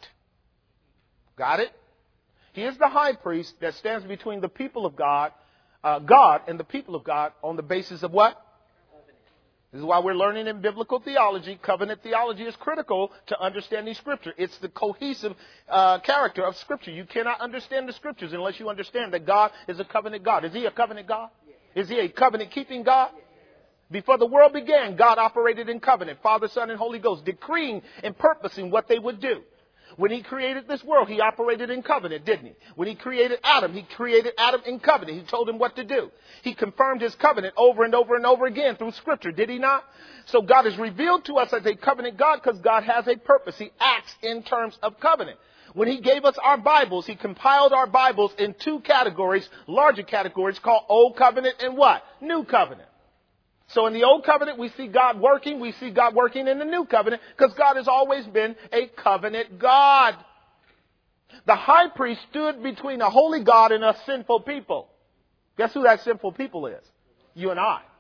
Got it? He is the high priest that stands between the people of God, God and the people of God on the basis of what? This is why we're learning in biblical theology. Covenant theology is critical to understanding Scripture. It's the cohesive character of Scripture. You cannot understand the Scriptures unless you understand that God is a covenant God. Is he a covenant God? Is he a covenant-keeping God? Before the world began, God operated in covenant. Father, Son, and Holy Ghost, decreeing and purposing what they would do. When he created this world, he operated in covenant, didn't he? When he created Adam in covenant. He told him what to do. He confirmed his covenant over and over and over again through Scripture, did he not? So God is revealed to us as a covenant God because God has a purpose. He acts in terms of covenant. When he gave us our Bibles, he compiled our Bibles in 2 categories, larger categories called Old Covenant and what? New Covenant. So in the Old Covenant, we see God working. We see God working in the New Covenant because God has always been a covenant God. The high priest stood between a holy God and a sinful people. Guess who that sinful people is? You and I.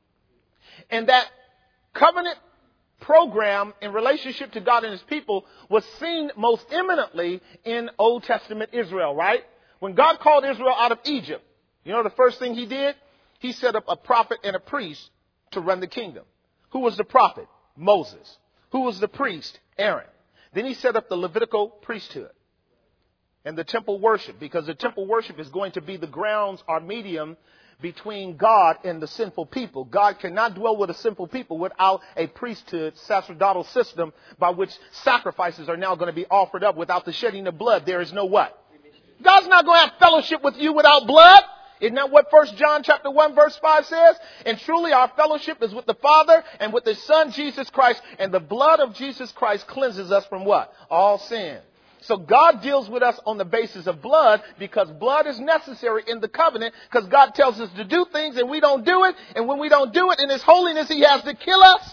And that covenant program in relationship to God and his people was seen most eminently in Old Testament Israel, right? When God called Israel out of Egypt, you know the first thing he did? He set up a prophet and a priest to run the kingdom. Who was the prophet? Moses. Who was the priest? Aaron. Then he set up the Levitical priesthood and the temple worship, because the temple worship is going to be the grounds or medium between God and the sinful people. God cannot dwell with a sinful people without a priesthood, sacerdotal system by which sacrifices are now going to be offered up. Without the shedding of blood, there is no what? God's not going to have fellowship with you without blood. Isn't that what 1 John chapter 1 verse 5 says? And truly our fellowship is with the Father and with His Son Jesus Christ. And the blood of Jesus Christ cleanses us from what? All sin. So God deals with us on the basis of blood because blood is necessary in the covenant because God tells us to do things and we don't do it. And when we don't do it in His holiness, He has to kill us.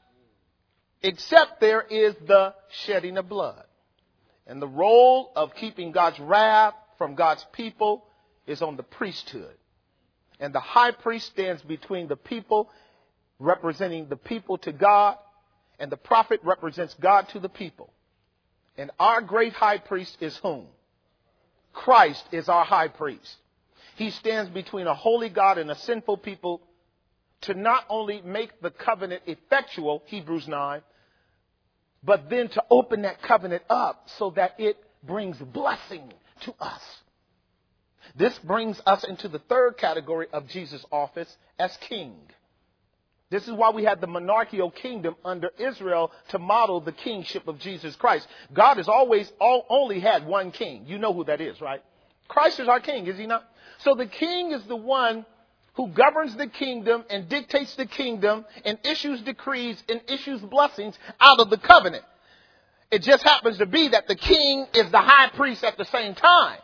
Except there is the shedding of blood. And the role of keeping God's wrath from God's people is on the priesthood. And the high priest stands between the people, representing the people to God, and the prophet represents God to the people. And our great high priest is whom? Christ is our high priest. He stands between a holy God and a sinful people to not only make the covenant effectual, Hebrews 9, but then to open that covenant up so that it brings blessing to us. This brings us into the third category of Jesus' office as king. This is why we had the monarchical kingdom under Israel to model the kingship of Jesus Christ. God has always only had one king. You know who that is, right? Christ is our king, is he not? So the king is the one who governs the kingdom and dictates the kingdom and issues decrees and issues blessings out of the covenant. It just happens to be that the king is the high priest at the same time.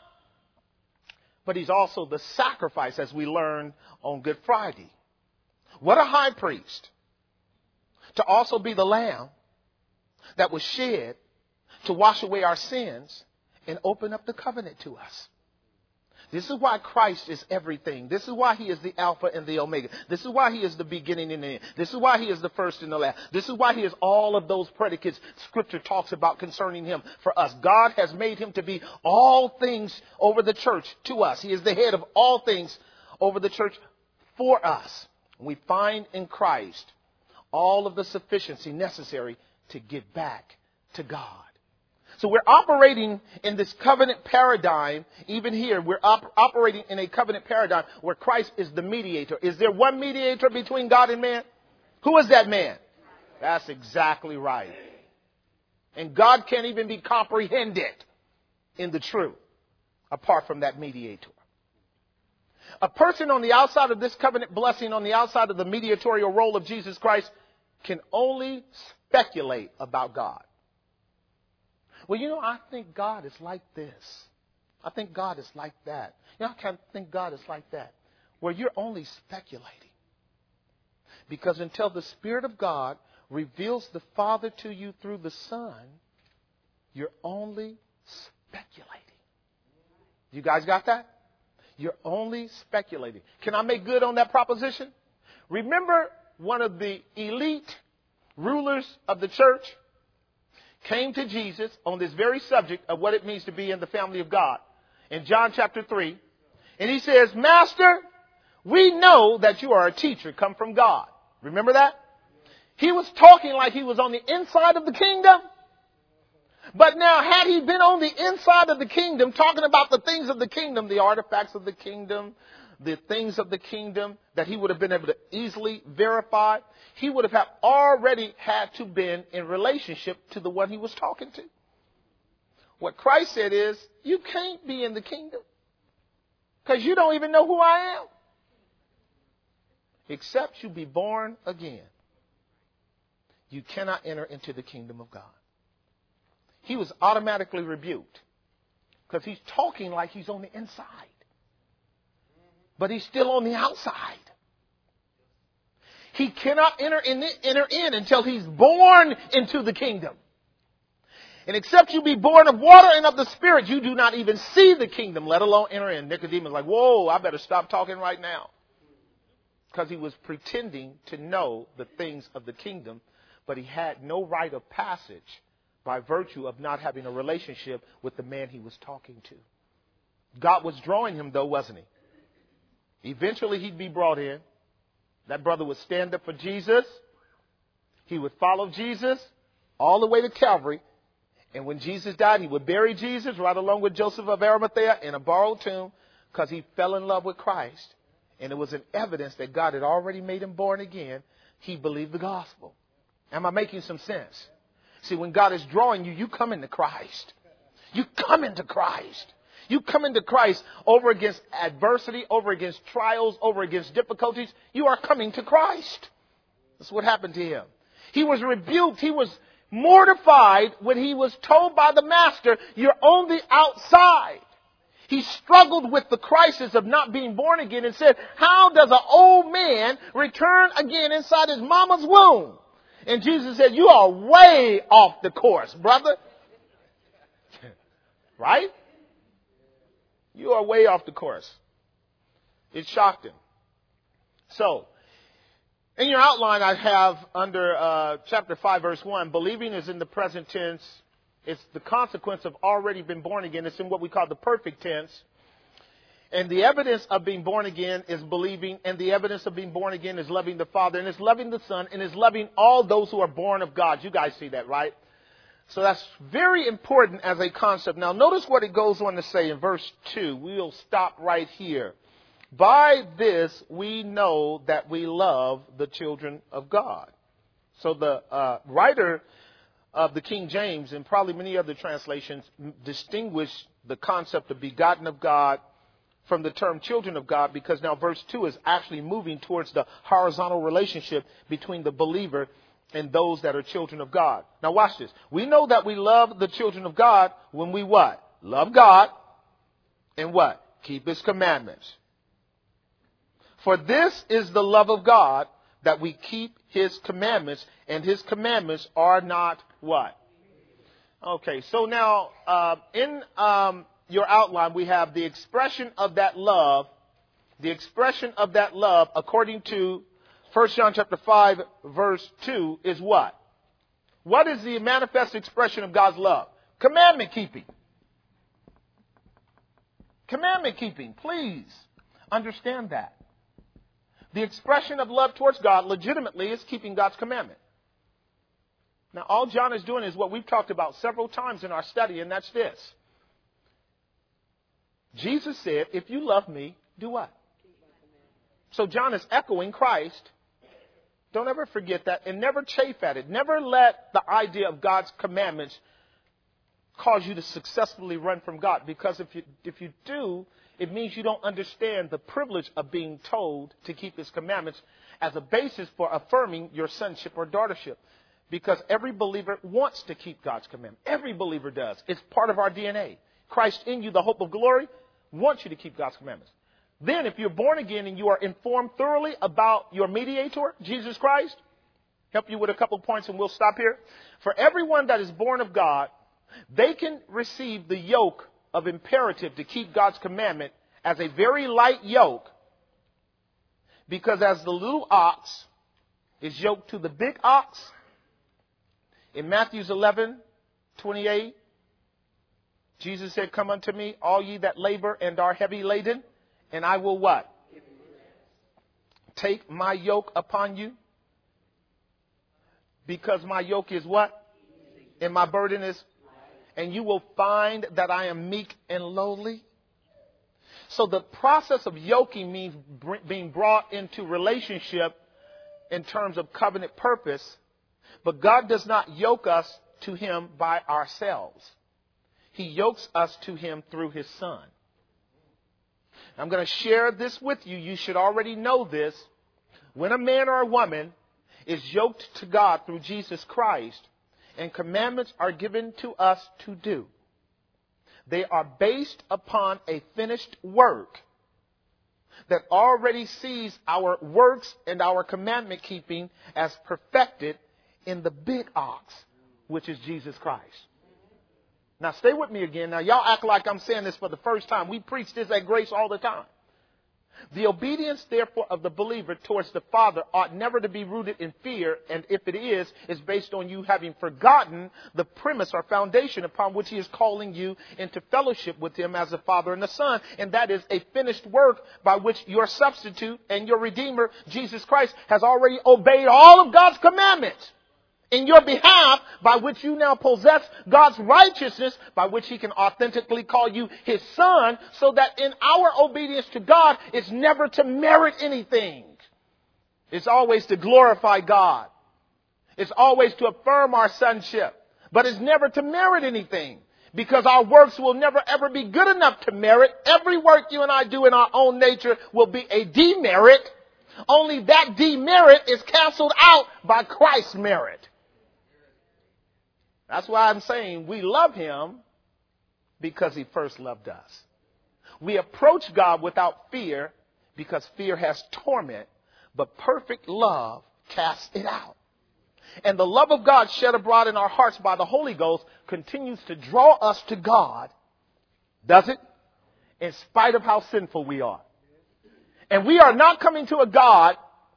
But he's also the sacrifice, as we learned on Good Friday. What a high priest to also be the lamb that was shed to wash away our sins and open up the covenant to us. This is why Christ is everything. This is why he is the Alpha and the Omega. This is why he is the beginning and the end. This is why he is the first and the last. This is why he is all of those predicates Scripture talks about concerning him for us. God has made him to be all things over the church to us. He is the head of all things over the church for us. We find in Christ all of the sufficiency necessary to get back to God. So we're operating in this covenant paradigm. Even here, we're operating in a covenant paradigm where Christ is the mediator. Is there one mediator between God and man? Who is that man? That's exactly right. And God can't even be comprehended in the truth apart from that mediator. A person on the outside of this covenant blessing, on the outside of the mediatorial role of Jesus Christ, can only speculate about God. Well, I think God is like this. I think God is like that. I can't think God is like that. Well, you're only speculating. Because until the Spirit of God reveals the Father to you through the Son, you're only speculating. You guys got that? You're only speculating. Can I make good on that proposition? Remember, one of the elite rulers of the church came to Jesus on this very subject of what it means to be in the family of God in John chapter 3. And he says, Master, we know that you are a teacher come from God. Remember that? He was talking like he was on the inside of the kingdom. But now, had he been on the inside of the kingdom, talking about the things of the kingdom, the artifacts of the kingdom, the things of the kingdom that he would have been able to easily verify, he would have already had to been in relationship to the one he was talking to. What Christ said is, you can't be in the kingdom because you don't even know who I am. Except you be born again. You cannot enter into the kingdom of God. He was automatically rebuked because he's talking like he's on the inside. But he's still on the outside. He cannot enter in until he's born into the kingdom. And except you be born of water and of the Spirit, you do not even see the kingdom, let alone enter in. Nicodemus is like, whoa, I better stop talking right now. Because he was pretending to know the things of the kingdom, but he had no rite of passage by virtue of not having a relationship with the man he was talking to. God was drawing him, though, wasn't he? Eventually, he'd be brought in. That brother would stand up for Jesus. He would follow Jesus all the way to Calvary. And when Jesus died, he would bury Jesus right along with Joseph of Arimathea in a borrowed tomb because he fell in love with Christ. And it was an evidence that God had already made him born again. He believed the gospel. Am I making some sense? See, when God is drawing you, you come into Christ. You come into Christ. You come into Christ over against adversity, over against trials, over against difficulties. You are coming to Christ. That's what happened to him. He was rebuked. He was mortified when he was told by the master, you're on the outside. He struggled with the crisis of not being born again and said, how does an old man return again inside his mama's womb? And Jesus said, you are way off the course, brother. Right? You are way off the course. It shocked him. So, in your outline, I have under chapter 5, verse 1, believing is in the present tense. It's the consequence of already been born again. It's in what we call the perfect tense. And the evidence of being born again is believing. And the evidence of being born again is loving the Father. And it's loving the Son. And it's loving all those who are born of God. You guys see that, right? So that's very important as a concept. Now, notice what it goes on to say in verse 2. We'll stop right here. By this we know that we love the children of God. So the writer of the King James and probably many other translations distinguish the concept of begotten of God from the term children of God, because now verse 2 is actually moving towards the horizontal relationship between the believer and those that are children of God. Now watch this. We know that we love the children of God when we what? Love God and what? Keep His commandments. For this is the love of God, that we keep His commandments, and His commandments are not what? Okay, so now in your outline we have the expression of that love. The expression of that love, according to 1 John chapter 5, verse 2, is what? What is the manifest expression of God's love? Commandment keeping. Commandment keeping. Please understand that. The expression of love towards God legitimately is keeping God's commandment. Now, all John is doing is what we've talked about several times in our study, and that's this. Jesus said, if you love me, do what? So John is echoing Christ. Don't ever forget that, and never chafe at it. Never let the idea of God's commandments cause you to successfully run from God. Because if you do, it means you don't understand the privilege of being told to keep His commandments as a basis for affirming your sonship or daughtership. Because every believer wants to keep God's commandment. Every believer does. It's part of our DNA. Christ in you, the hope of glory, wants you to keep God's commandments. Then if you're born again and you are informed thoroughly about your mediator, Jesus Christ, help you with a couple points and we'll stop here. For everyone that is born of God, they can receive the yoke of imperative to keep God's commandment as a very light yoke, because as the little ox is yoked to the big ox, in Matthew 11:28, Jesus said, come unto me, all ye that labor and are heavy laden, and I will what? Take my yoke upon you, because my yoke is what? And my burden is, and you will find that I am meek and lowly. So the process of yoking means being brought into relationship in terms of covenant purpose. But God does not yoke us to Him by ourselves. He yokes us to Him through His Son. I'm going to share this with you. You should already know this. When a man or a woman is yoked to God through Jesus Christ, and commandments are given to us to do, they are based upon a finished work that already sees our works and our commandment keeping as perfected in the big ox, which is Jesus Christ. Now stay with me again. Now y'all act like I'm saying this for the first time. We preach this at Grace all the time. The obedience, therefore, of the believer towards the Father ought never to be rooted in fear, and if it is based on you having forgotten the premise or foundation upon which He is calling you into fellowship with Him as a Father and a Son, and that is a finished work by which your substitute and your Redeemer, Jesus Christ, has already obeyed all of God's commandments in your behalf, by which you now possess God's righteousness, by which He can authentically call you His Son, so that in our obedience to God, it's never to merit anything. It's always to glorify God. It's always to affirm our sonship. But it's never to merit anything, because our works will never ever be good enough to merit. Every work you and I do in our own nature will be a demerit. Only that demerit is canceled out by Christ's merit. That's why I'm saying we love him because he first loved us. We approach God without fear because fear has torment, but perfect love casts it out. And the love of God shed abroad in our hearts by the Holy Ghost continues to draw us to God. Does it? In spite of how sinful we are. And we are not coming to a God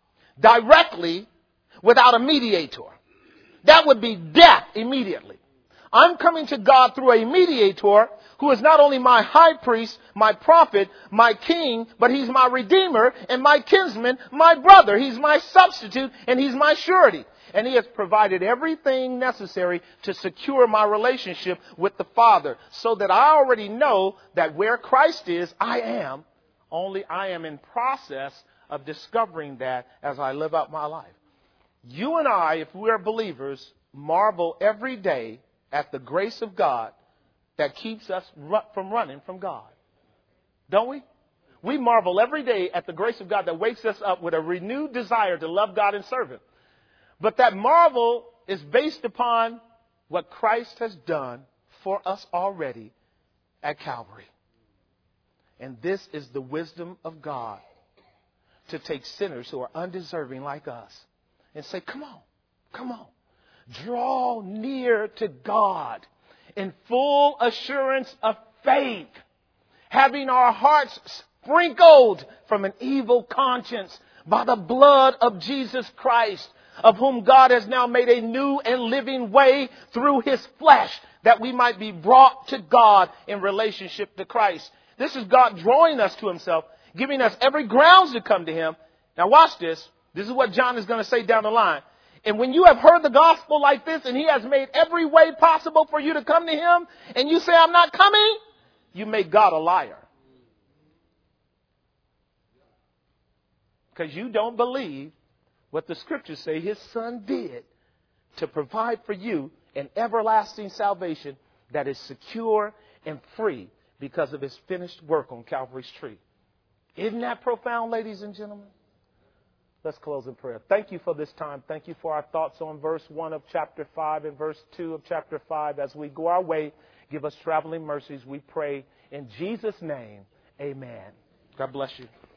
directly without a mediator. That would be death immediately. I'm coming to God through a mediator who is not only my high priest, my prophet, my king, but he's my redeemer and my kinsman, my brother. He's my substitute and he's my surety. And he has provided everything necessary to secure my relationship with the Father so that I already know that where Christ is, I am. Only I am in process of discovering that as I live out my life. You and I, if we are believers, marvel every day at the grace of God that keeps us from running from God. Don't we? We marvel every day at the grace of God that wakes us up with a renewed desire to love God and serve him. But that marvel is based upon what Christ has done for us already at Calvary. And this is the wisdom of God to take sinners who are undeserving like us and say, come on, come on. Draw near to God in full assurance of faith, having our hearts sprinkled from an evil conscience by the blood of Jesus Christ, of whom God has now made a new and living way through his flesh, that we might be brought to God in relationship to Christ. This is God drawing us to himself, giving us every grounds to come to him. Now watch this. This is what John is going to say down the line. And when you have heard the gospel like this, and he has made every way possible for you to come to him, and you say, I'm not coming, you make God a liar. Because you don't believe what the scriptures say his son did to provide for you an everlasting salvation that is secure and free because of his finished work on Calvary's tree. Isn't that profound, ladies and gentlemen? Let's close in prayer. Thank you for this time. Thank you for our thoughts on verse 1 of chapter 5 and verse 2 of chapter 5. As we go our way, give us traveling mercies, we pray. In Jesus' name, amen. God bless you.